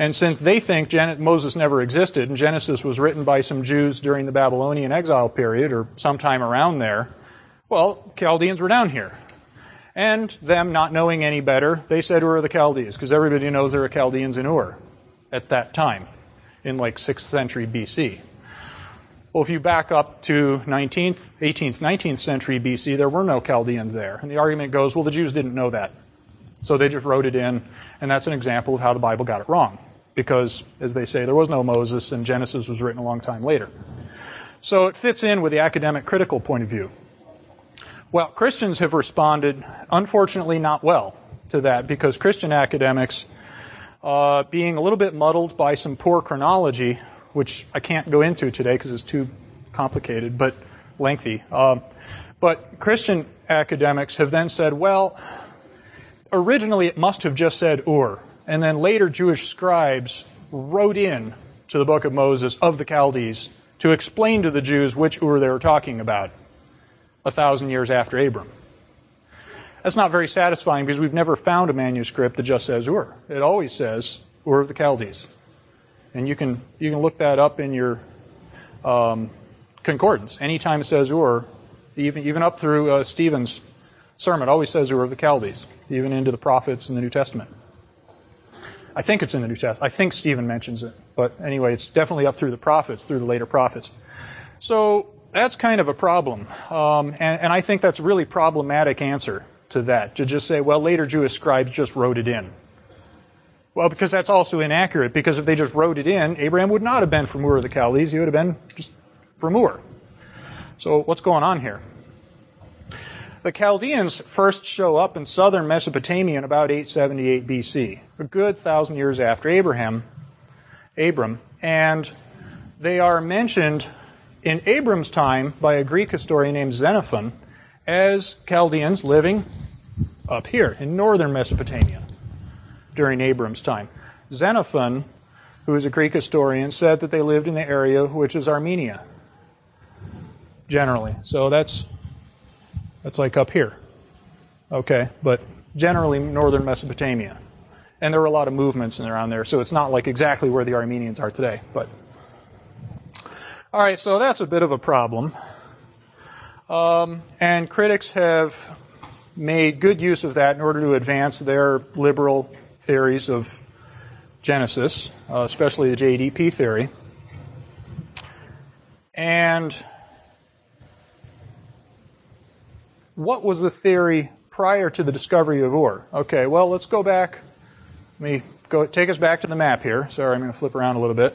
And since they think Gen- Moses never existed, and Genesis was written by some Jews during the Babylonian exile period, or sometime around there, well, Chaldeans were down here. And them not knowing any better, they said Ur of the Chaldees, because everybody knows there were Chaldeans in Ur at that time, in like sixth century B C. Well, if you back up to nineteenth, eighteenth, nineteenth century B C, there were no Chaldeans there. And the argument goes, well, the Jews didn't know that. So they just wrote it in, and that's an example of how the Bible got it wrong. Because, as they say, there was no Moses, and Genesis was written a long time later. So it fits in with the academic critical point of view. Well, Christians have responded, unfortunately, not well to that, because Christian academics, uh, being a little bit muddled by some poor chronology, which I can't go into today because it's too complicated, but lengthy. Um, but Christian academics have then said, well, originally it must have just said Ur, and then later Jewish scribes wrote in to the book of Moses of the Chaldees to explain to the Jews which Ur they were talking about a thousand years after Abram. That's not very satisfying because we've never found a manuscript that just says Ur. It always says Ur of the Chaldees. And you can you can look that up in your um, concordance. Anytime it says Ur, even even up through uh, Stephen's sermon, it always says Ur of the Chaldees, even into the prophets in the New Testament. I think it's in the New Testament. I think Stephen mentions it. But anyway, it's definitely up through the prophets, through the later prophets. So that's kind of a problem. Um, and, and I think that's a really problematic answer to that, to just say, well, later Jewish scribes just wrote it in. Well, because that's also inaccurate, because if they just wrote it in, Abraham would not have been from Ur of the Chaldees, he would have been just from Ur. So what's going on here? The Chaldeans first show up in southern Mesopotamia in about eight seventy-eight B C, a good thousand years after Abraham, Abram, and they are mentioned in Abram's time by a Greek historian named Xenophon as Chaldeans living up here in northern Mesopotamia during Abram's time. Xenophon, who is a Greek historian, said that they lived in the area which is Armenia, generally. So that's that's like up here. Okay, but generally northern Mesopotamia. And there were a lot of movements in around there, so it's not like exactly where the Armenians are today. But all right, so that's a bit of a problem. Um, and critics have made good use of that in order to advance their liberal theories of Genesis, uh, especially the J D P theory. And what was the theory prior to the discovery of Ur? Okay, well, let's go back. Let me go take us back to the map here. Sorry, I'm going to flip around a little bit.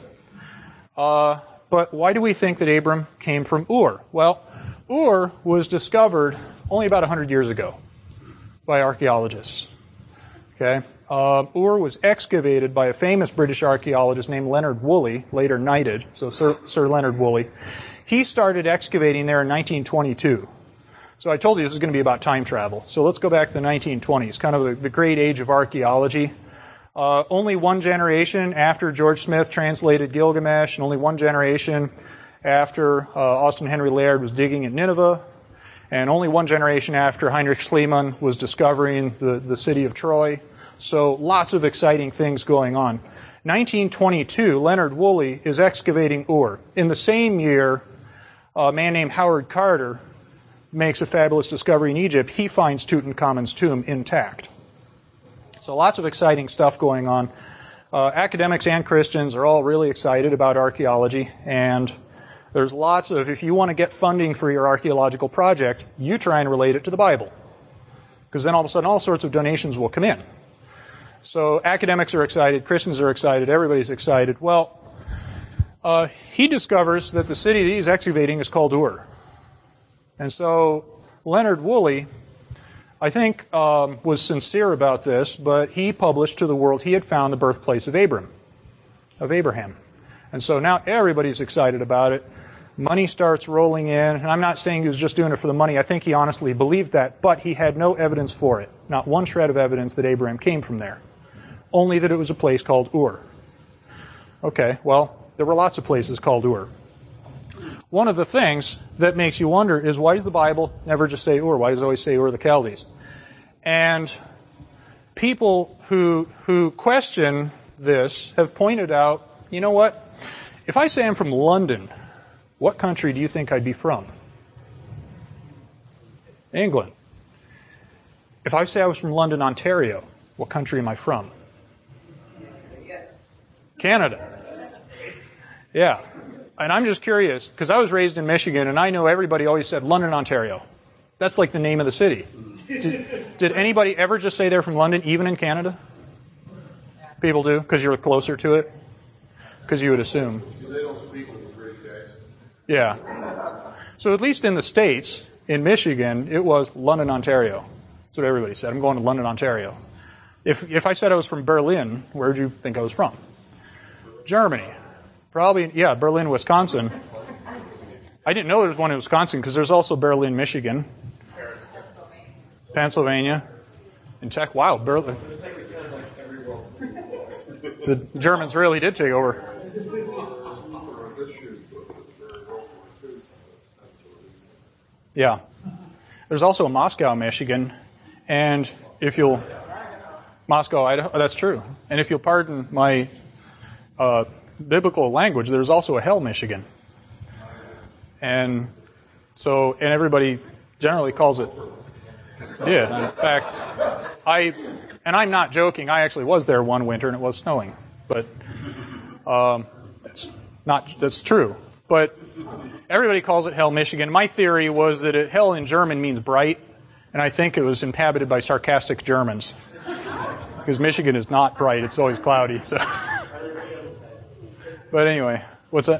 Uh, but why do we think that Abram came from Ur? Well, Ur was discovered only about one hundred years ago by archaeologists. Okay, uh, Ur was excavated by a famous British archaeologist named Leonard Woolley, later knighted, so Sir, Sir Leonard Woolley. He started excavating there in nineteen twenty-two. So I told you this is going to be about time travel. So let's go back to the nineteen twenties, kind of the, the great age of archaeology. Uh, only one generation after George Smith translated Gilgamesh, and only one generation after uh, Austin Henry Laird was digging at Nineveh, and only one generation after Heinrich Schliemann was discovering the, the city of Troy. So lots of exciting things going on. nineteen twenty-two, Leonard Woolley is excavating Ur. In the same year, a man named Howard Carter makes a fabulous discovery in Egypt. He finds Tutankhamun's tomb intact. So lots of exciting stuff going on. Uh, academics and Christians are all really excited about archaeology, and there's lots of, if you want to get funding for your archaeological project, you try and relate it to the Bible, because then all of a sudden all sorts of donations will come in. So academics are excited, Christians are excited, everybody's excited. Well, uh, he discovers that the city that he's excavating is called Ur. And so Leonard Woolley, I think, um, was sincere about this, but he published to the world he had found the birthplace of Abram, of Abraham. And so now everybody's excited about it. Money starts rolling in, and I'm not saying he was just doing it for the money. I think he honestly believed that, but he had no evidence for it. Not one shred of evidence that Abraham came from there. Only that it was a place called Ur. Okay, well, there were lots of places called Ur. One of the things that makes you wonder is, why does the Bible never just say Ur? Why does it always say Ur of the Chaldees? And people who who question this have pointed out, you know what? If I say I'm from London, what country do you think I'd be from? England. If I say I was from London, Ontario, what country am I from? Canada. Yeah. And I'm just curious, because I was raised in Michigan, and I know everybody always said London, Ontario. That's like the name of the city. Did, did anybody ever just say they're from London, even in Canada? People do, because you're closer to it? Because you would assume. They don't speak with a British accent. Yeah. So at least in the States, in Michigan, it was London, Ontario. That's what everybody said. I'm going to London, Ontario. If if I said I was from Berlin, where would you think I was from? Germany. Probably, yeah, Berlin, Wisconsin. I didn't know there was one in Wisconsin because there's also Berlin, Michigan. Pennsylvania. And Tech, wow, Berlin. The Germans really did take over. Yeah. There's also a Moscow, Michigan. And if you'll... Moscow, Idaho, oh, that's true. And if you'll pardon my uh, biblical language, there's also a Hell, Michigan. And so, and everybody generally calls it did. In fact, I, and I'm not joking, I actually was there one winter and it was snowing. But um, it's not, that's true. But everybody calls it Hell, Michigan. My theory was that it, Hell in German means bright, and I think it was inhabited by sarcastic Germans. Because Michigan is not bright, it's always cloudy. So. But anyway, what's that?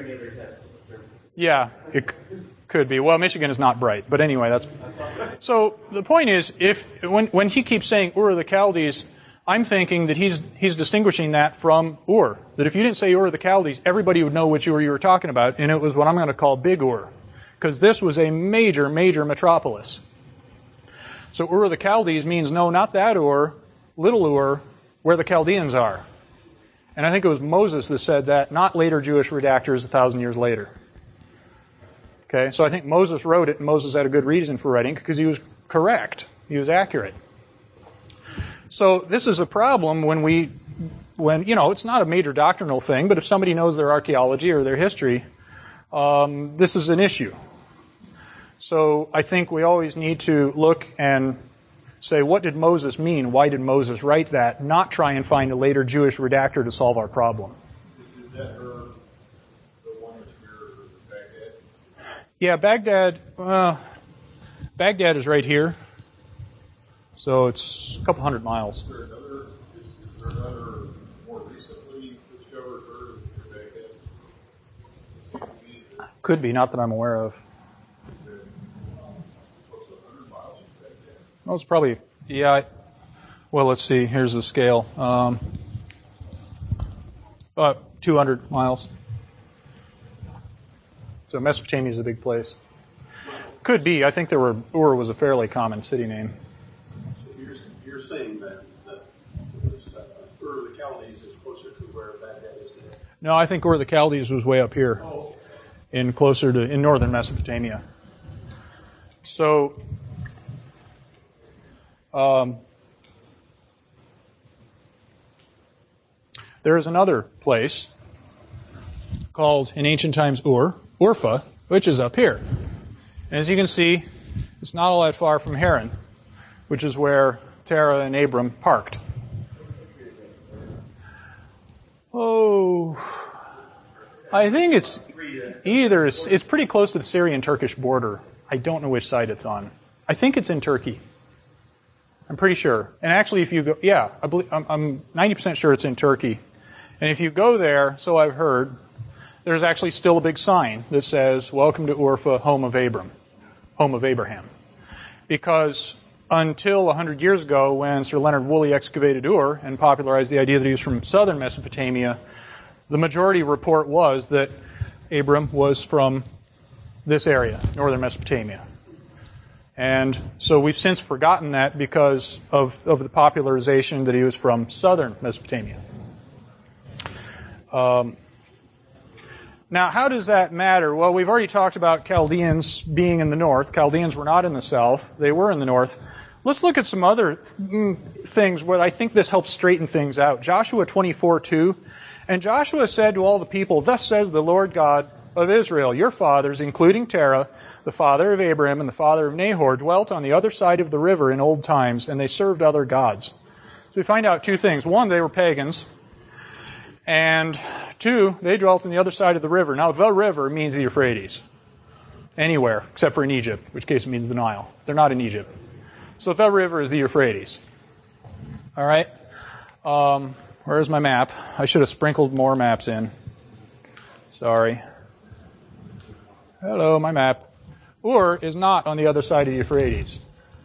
Yeah, it c- could be. Well, Michigan is not bright, but anyway, that's... So the point is, if when when he keeps saying Ur of the Chaldees, I'm thinking that he's he's distinguishing that from Ur. That if you didn't say Ur of the Chaldees, everybody would know which Ur you were talking about, and it was what I'm going to call Big Ur. Because this was a major, major metropolis. So Ur of the Chaldees means, no, not that Ur, Little Ur, where the Chaldeans are. And I think it was Moses that said that, not later Jewish redactors a thousand years later. Okay, so I think Moses wrote it, and Moses had a good reason for writing, because he was correct. He was accurate. So this is a problem when we, when, you know, it's not a major doctrinal thing, but if somebody knows their archaeology or their history, um, this is an issue. So I think we always need to look and say, what did Moses mean? Why did Moses write that? Not try and find a later Jewish redactor to solve our problem. Is that her, the one that's near Baghdad? Yeah, Baghdad, uh, Baghdad is right here. So it's a couple hundred miles. Is there another, is, is there another more recently discovered Ur near Baghdad? Could be, not that I'm aware of. Oh, it's probably, yeah, I, well, let's see, here's the scale. Um, uh, two hundred miles. So Mesopotamia is a big place. Could be, I think there were, Ur was a fairly common city name. So you're, you're saying that, that this, uh, Ur of the Chaldees is closer to where Baghdad is today? No, I think Ur of the Chaldees was way up here, Oh. in closer to, in northern Mesopotamia. So, Um, there is another place called, in ancient times, Ur, Urfa, which is up here. And as you can see, it's not all that far from Haran, which is where Terah and Abram parked. Oh, I think it's either, it's, it's pretty close to the Syrian-Turkish border. I don't know which side it's on. I think it's in Turkey. I'm pretty sure. And actually, if you go, yeah, I believe, I'm, I'm ninety percent sure it's in Turkey. And if you go there, so I've heard, there's actually still a big sign that says, "Welcome to Urfa, home of Abram, home of Abraham." Because until one hundred years ago, when Sir Leonard Woolley excavated Ur and popularized the idea that he was from southern Mesopotamia, the majority report was that Abram was from this area, northern Mesopotamia. And so we've since forgotten that because of, of the popularization that he was from southern Mesopotamia. Um, now, how does that matter? Well, we've already talked about Chaldeans being in the north. Chaldeans were not in the south. They were in the north. Let's look at some other th- things where I think this helps straighten things out. Joshua twenty-four two. And Joshua said to all the people, "Thus says the Lord God of Israel, your fathers, including Terah, the father of Abraham and the father of Nahor, dwelt on the other side of the river in old times, and they served other gods." So we find out two things. One, they were pagans. And two, they dwelt on the other side of the river. Now, the river means the Euphrates. Anywhere, except for in Egypt, in which case it means the Nile. They're not in Egypt. So the river is the Euphrates. All right. Um, where's my map? I should have sprinkled more maps in. Sorry. Hello, my map. Ur is not on the other side of the Euphrates.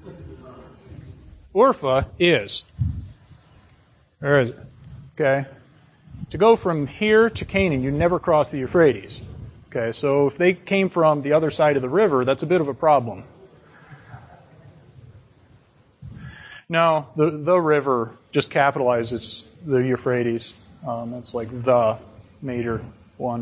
Urfa is. Where is it? Okay. To go from here to Canaan, you never cross the Euphrates. Okay, so if they came from the other side of the river, that's a bit of a problem. No, the, the river just capitalizes the Euphrates. Um, it's like the major one.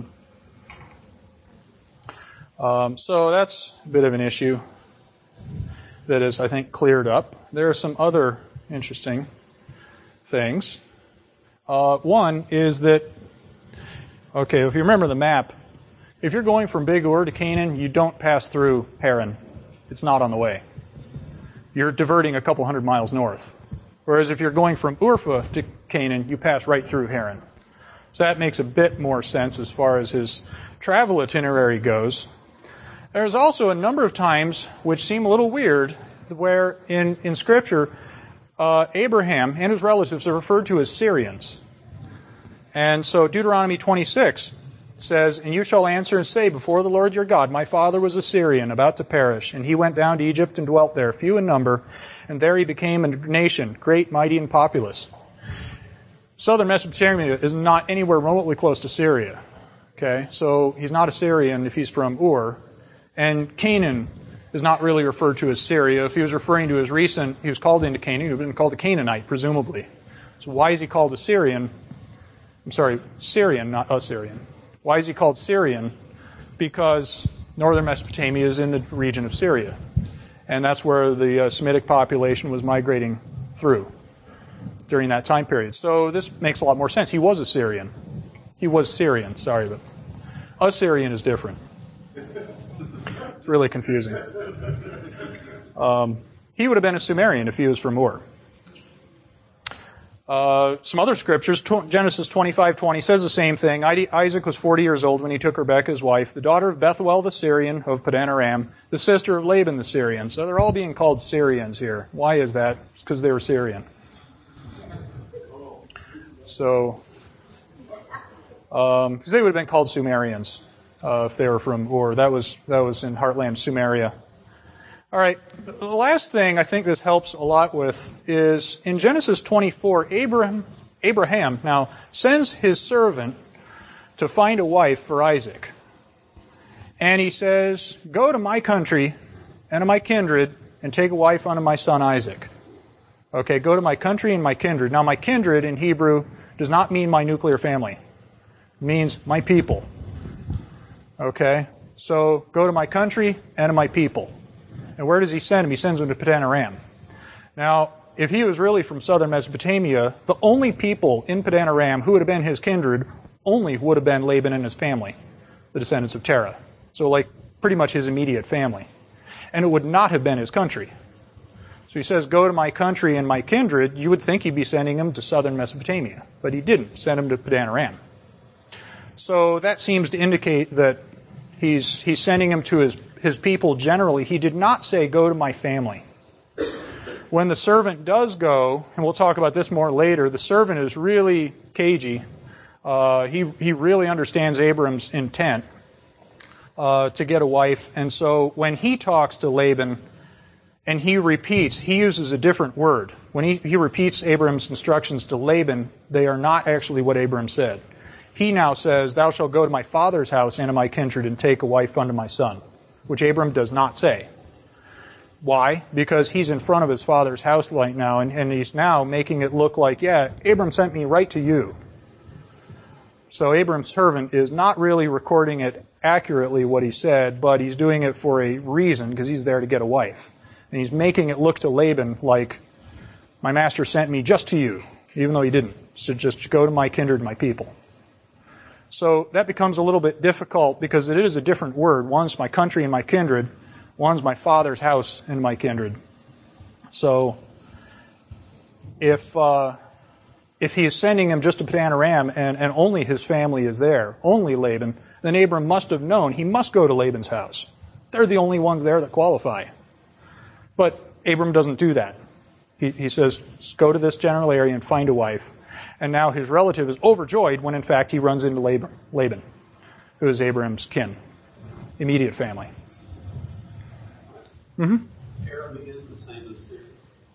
Um, so that's a bit of an issue that is, I think, cleared up. There are some other interesting things. Uh, one is that, okay, if you remember the map, if you're going from Big Ur to Canaan, you don't pass through Haran. It's not on the way. You're diverting a couple hundred miles north. Whereas if you're going from Urfa to Canaan, you pass right through Haran. So that makes a bit more sense as far as his travel itinerary goes. There's also a number of times which seem a little weird where in, in Scripture, uh, Abraham and his relatives are referred to as Syrians. And so Deuteronomy twenty-six says, "And you shall answer and say before the Lord your God, my father was a Syrian, about to perish, and he went down to Egypt and dwelt there, few in number, and there he became a nation, great, mighty, and populous." Southern Mesopotamia is not anywhere remotely close to Syria. Okay, so he's not a Syrian if he's from Ur. And Canaan is not really referred to as Syria. If he was referring to his recent, he was called into Canaan, he would have been called a Canaanite, presumably. So why is he called a Syrian? I'm sorry, Syrian, not Assyrian. Why is he called Syrian? Because northern Mesopotamia is in the region of Syria. And that's where the uh, Semitic population was migrating through during that time period. So this makes a lot more sense. He was a Syrian. He was Syrian, sorry, but Assyrian is different. It's really confusing. Um, he would have been a Sumerian if he was from Ur. Uh, some other scriptures, Genesis twenty-five twenty says the same thing. Isaac was forty years old when he took Rebekah his wife, the daughter of Bethuel the Syrian of Padan Aram, the sister of Laban the Syrian. So they're all being called Syrians here. Why is that? It's because they were Syrian. So, um, because they would have been called Sumerians uh, if they were from Ur. That was that was in Heartland Sumeria. All right, the last thing I think this helps a lot with is in Genesis twenty-four, Abraham, Abraham now sends his servant to find a wife for Isaac. And he says, "Go to my country and to my kindred and take a wife unto my son Isaac." Okay, go to my country and my kindred. Now, my kindred in Hebrew does not mean my nuclear family. It means my people. Okay, so go to my country and to my people. And where does he send him? He sends him to Padan Aram. Now, if he was really from southern Mesopotamia, the only people in Padan Aram who would have been his kindred only would have been Laban and his family, the descendants of Terah. So, like, pretty much his immediate family. And it would not have been his country. So he says, go to my country and my kindred. You would think he'd be sending him to southern Mesopotamia. But he didn't. He sent him to Padan Aram. So that seems to indicate that he's he's sending him to his his people generally. He did not say, go to my family. When the servant does go, and we'll talk about this more later, the servant is really cagey. Uh, he, he really understands Abram's intent uh, to get a wife. And so when he talks to Laban and he repeats, he uses a different word. When he, he repeats Abram's instructions to Laban, they are not actually what Abram said. He now says, thou shalt go to my father's house and to my kindred and take a wife unto my son, which Abram does not say. Why? Because he's in front of his father's house right now, and, and he's now making it look like, yeah, Abram sent me right to you. So Abram's servant is not really recording it accurately what he said, but he's doing it for a reason, because he's there to get a wife. And he's making it look to Laban like, my master sent me just to you, even though he didn't. So just go to my kindred, my people. So that becomes a little bit difficult because it is a different word. One's my country and my kindred. One's my father's house and my kindred. So if uh, if he is sending him just to Padan Aram and, and only his family is there, only Laban, then Abram must have known he must go to Laban's house. They're the only ones there that qualify. But Abram doesn't do that. He, he says, go to this general area and find a wife. And now his relative is overjoyed when in fact he runs into Laban, Laban who is Abraham's kin, immediate family. Mm-hmm. Aramean is the same as Syria.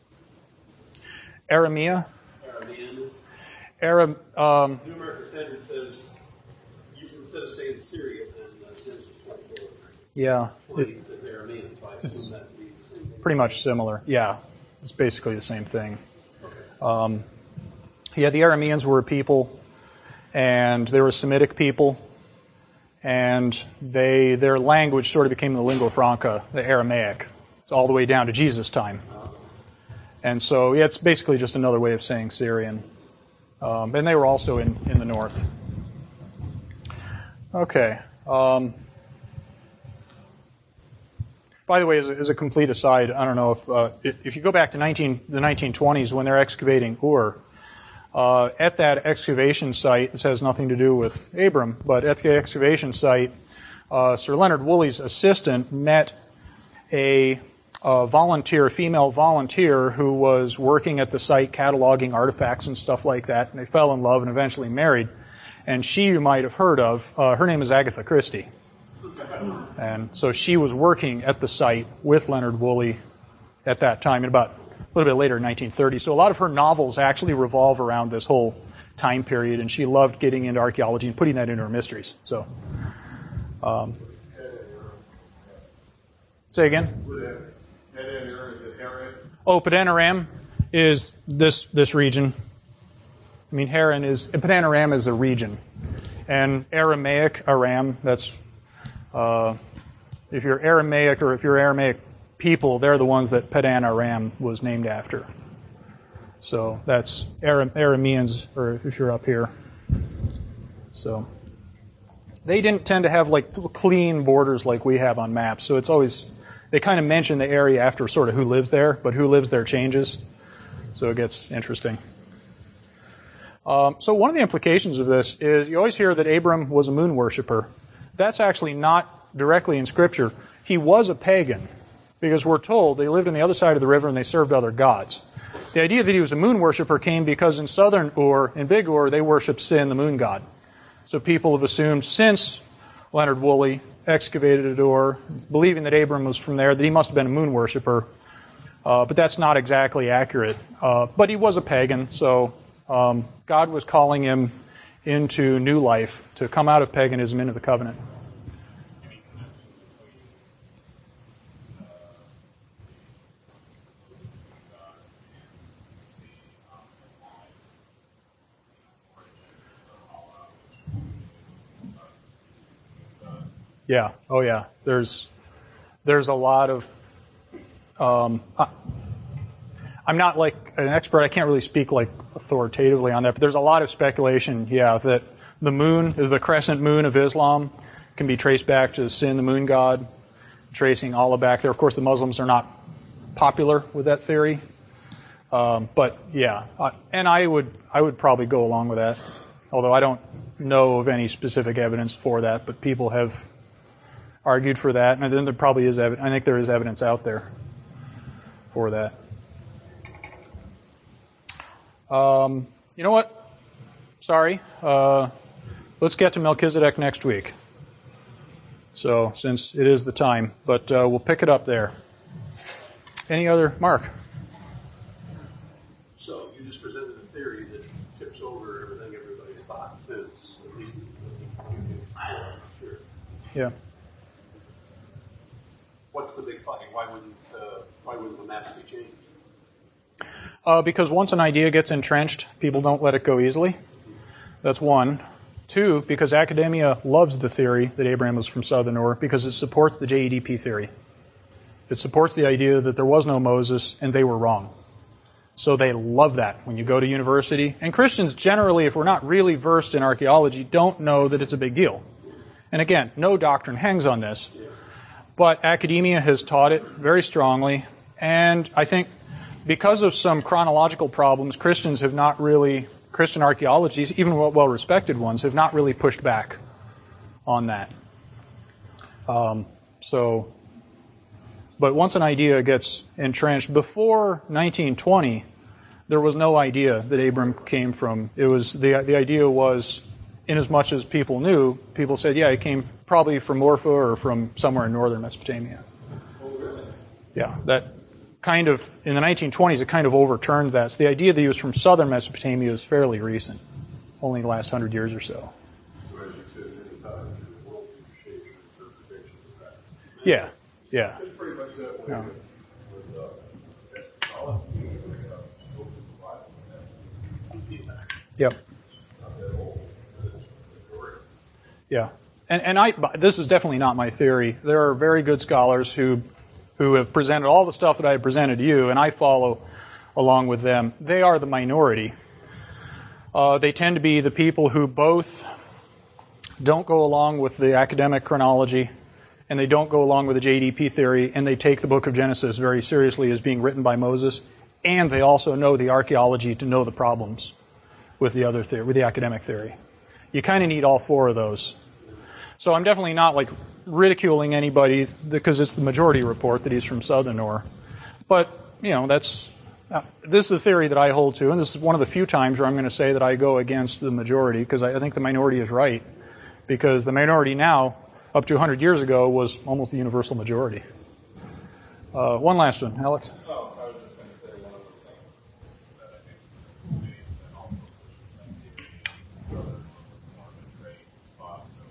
Aramea? Aramean. Aram, um, New American Standard says, you, instead of saying Syria, then uh, Genesis twenty-four. yeah. twenty It, says Aramean, so I assume that means the same thing. pretty much similar. Yeah. It's basically the same thing. Um, yeah, the Arameans were a people, and they were a Semitic people, and they their language sort of became the lingua franca, the Aramaic, all the way down to Jesus' time. And so, yeah, it's basically just another way of saying Syrian. Um, and they were also in, in the north. Okay. Um, by the way, as a, as a complete aside, I don't know if uh, if you go back to nineteen, the nineteen twenties when they're excavating Ur, uh, at that excavation site, this has nothing to do with Abram, but at the excavation site, uh, Sir Leonard Woolley's assistant met a, a volunteer, a female volunteer, who was working at the site cataloging artifacts and stuff like that, and they fell in love and eventually married. And she, you might have heard of, uh, her name is Agatha Christie. And so she was working at the site with Leonard Woolley at that time, in about a little bit later, nineteen thirty. So a lot of her novels actually revolve around this whole time period, and she loved getting into archaeology and putting that into her mysteries. So, um, say again? Oh, Padan Aram is this this region. I mean, Haran is Padan Aram is a region, and Aramaic Aram. That's uh, if you're Aramaic or if you're Aramaic people, they're the ones that Padan Aram was named after. So that's Aram, Arameans, or if you're up here. So they didn't tend to have like clean borders like we have on maps. So it's always they kind of mention the area after sort of who lives there, but who lives there changes. So it gets interesting. Um, so one of the implications of this is you always hear that Abram was a moon worshiper. That's actually not directly in Scripture. He was a pagan, because we're told they lived on the other side of the river and they served other gods. The idea that he was a moon worshiper came because in southern Ur, in Big Ur, they worshiped Sin, the moon god. So people have assumed since Leonard Woolley excavated at Ur, believing that Abram was from there, that he must have been a moon worshiper. Uh, but that's not exactly accurate. Uh, but he was a pagan, so um, God was calling him into new life, to come out of paganism into the covenant. Yeah. Oh, yeah. There's there's a lot of. Um, I, I'm not like an expert. I can't really speak like authoritatively on that. But there's a lot of speculation. Yeah, that the moon is the crescent moon of Islam, can be traced back to Sin, the moon god, tracing Allah back there. Of course, the Muslims are not popular with that theory. Um, but yeah, I, and I would I would probably go along with that. Although I don't know of any specific evidence for that, but people have argued for that, and then there probably is evidence. I think there is evidence out there for that. Um, you know what? Sorry. Uh, let's get to Melchizedek next week. So, since it is the time, but uh, we'll pick it up there. Any other, Mark? So you just presented a theory that tips over everything everybody's thought since, at least. Sure. Yeah. What's the big fight? Why wouldn't uh, why wouldn't the maps be changed? Uh, because once an idea gets entrenched, people don't let it go easily. That's one. Two, because academia loves the theory that Abraham was from southern Ur, because it supports the J E D P theory. It supports the idea that there was no Moses and they were wrong. So they love that when you go to university. And Christians generally, if we're not really versed in archaeology, don't know that it's a big deal. And again, no doctrine hangs on this. But academia has taught it very strongly. And I think because of some chronological problems, Christians have not really, Christian archaeologies, even well-respected ones, have not really pushed back on that. Um, so, but once an idea gets entrenched, before nineteen twenty, there was no idea that Abram came from. It was the the idea was, inasmuch as people knew, people said, yeah, he came probably from Orpha or from somewhere in northern Mesopotamia. Yeah, that kind of, in the nineteen twenties, it kind of overturned that. So the idea that he was from southern Mesopotamia is fairly recent, only the last hundred years or so. So as you said, many times, your worldview shapes your interpretation of that. Yeah, yeah. It's pretty much that way Yeah. with, with uh, all of you, uh, book of the Bible. Yep. Not that old, but it's correct. Yeah. And, and I, this is definitely not my theory. There are very good scholars who who have presented all the stuff that I have presented to you, and I follow along with them. They are the minority. Uh, they tend to be the people who both don't go along with the academic chronology, and they don't go along with the J D P theory, and they take the book of Genesis very seriously as being written by Moses, and they also know the archaeology to know the problems with the other theory, with the academic theory. You kind of need all four of those. So I'm definitely not like ridiculing anybody because it's the majority report that he's from Southern Or. But, you know, that's uh, this is the theory that I hold to, and this is one of the few times where I'm going to say that I go against the majority because I, I think the minority is right. Because the minority now, up to one hundred years ago, was almost the universal majority. Uh, one last one, Alex. Oh, I was just going to say one of the things that I think is amazing and also pushes them to be more of a trade spot. So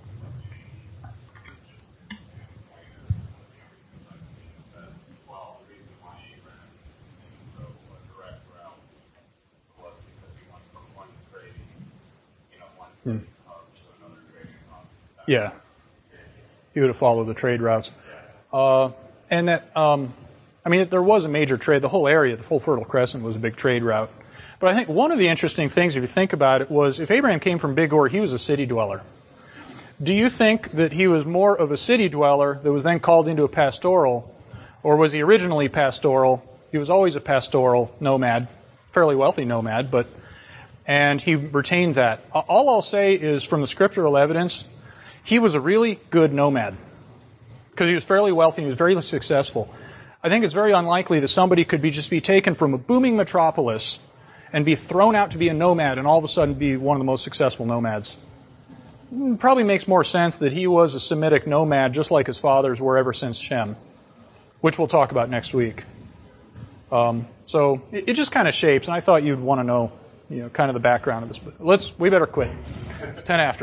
well, the reason why Abraham didn't go a direct route was because he went from one trading, you know, one trading hub to another trading hub. Yeah. You would have followed the trade routes. Uh, and that, um, I mean, there was a major trade. The whole area, the whole Fertile Crescent was a big trade route. But I think one of the interesting things, if you think about it, was if Abraham came from Big Ur, he was a city dweller. Do you think that he was more of a city dweller that was then called into a pastoral, or was he originally pastoral? He was always a pastoral nomad, fairly wealthy nomad, but and he retained that. All I'll say is from the scriptural evidence, he was a really good nomad because he was fairly wealthy and he was very successful. I think it's very unlikely that somebody could be just be taken from a booming metropolis and be thrown out to be a nomad and all of a sudden be one of the most successful nomads. It probably makes more sense that he was a Semitic nomad just like his fathers were ever since Shem, which we'll talk about next week. Um, so it, it just kind of shapes, and I thought you'd want to know, you know, kind of the background of this. But let's, we better quit. It's ten after.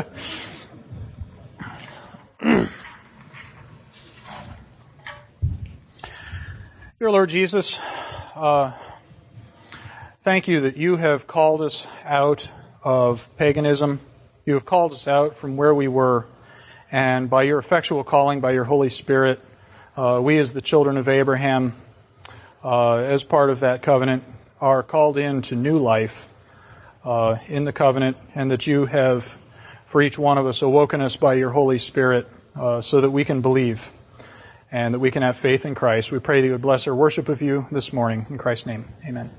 Dear Lord Jesus, uh, thank you that you have called us out of paganism. You have called us out from where we were, and by your effectual calling, by your Holy Spirit, uh, we as the children of Abraham, uh, as part of that covenant, are called into new life uh, in the covenant, and that you have, for each one of us, awoken us by your Holy Spirit uh, so that we can believe and that we can have faith in Christ. We pray that you would bless our worship of you this morning. In Christ's name, amen.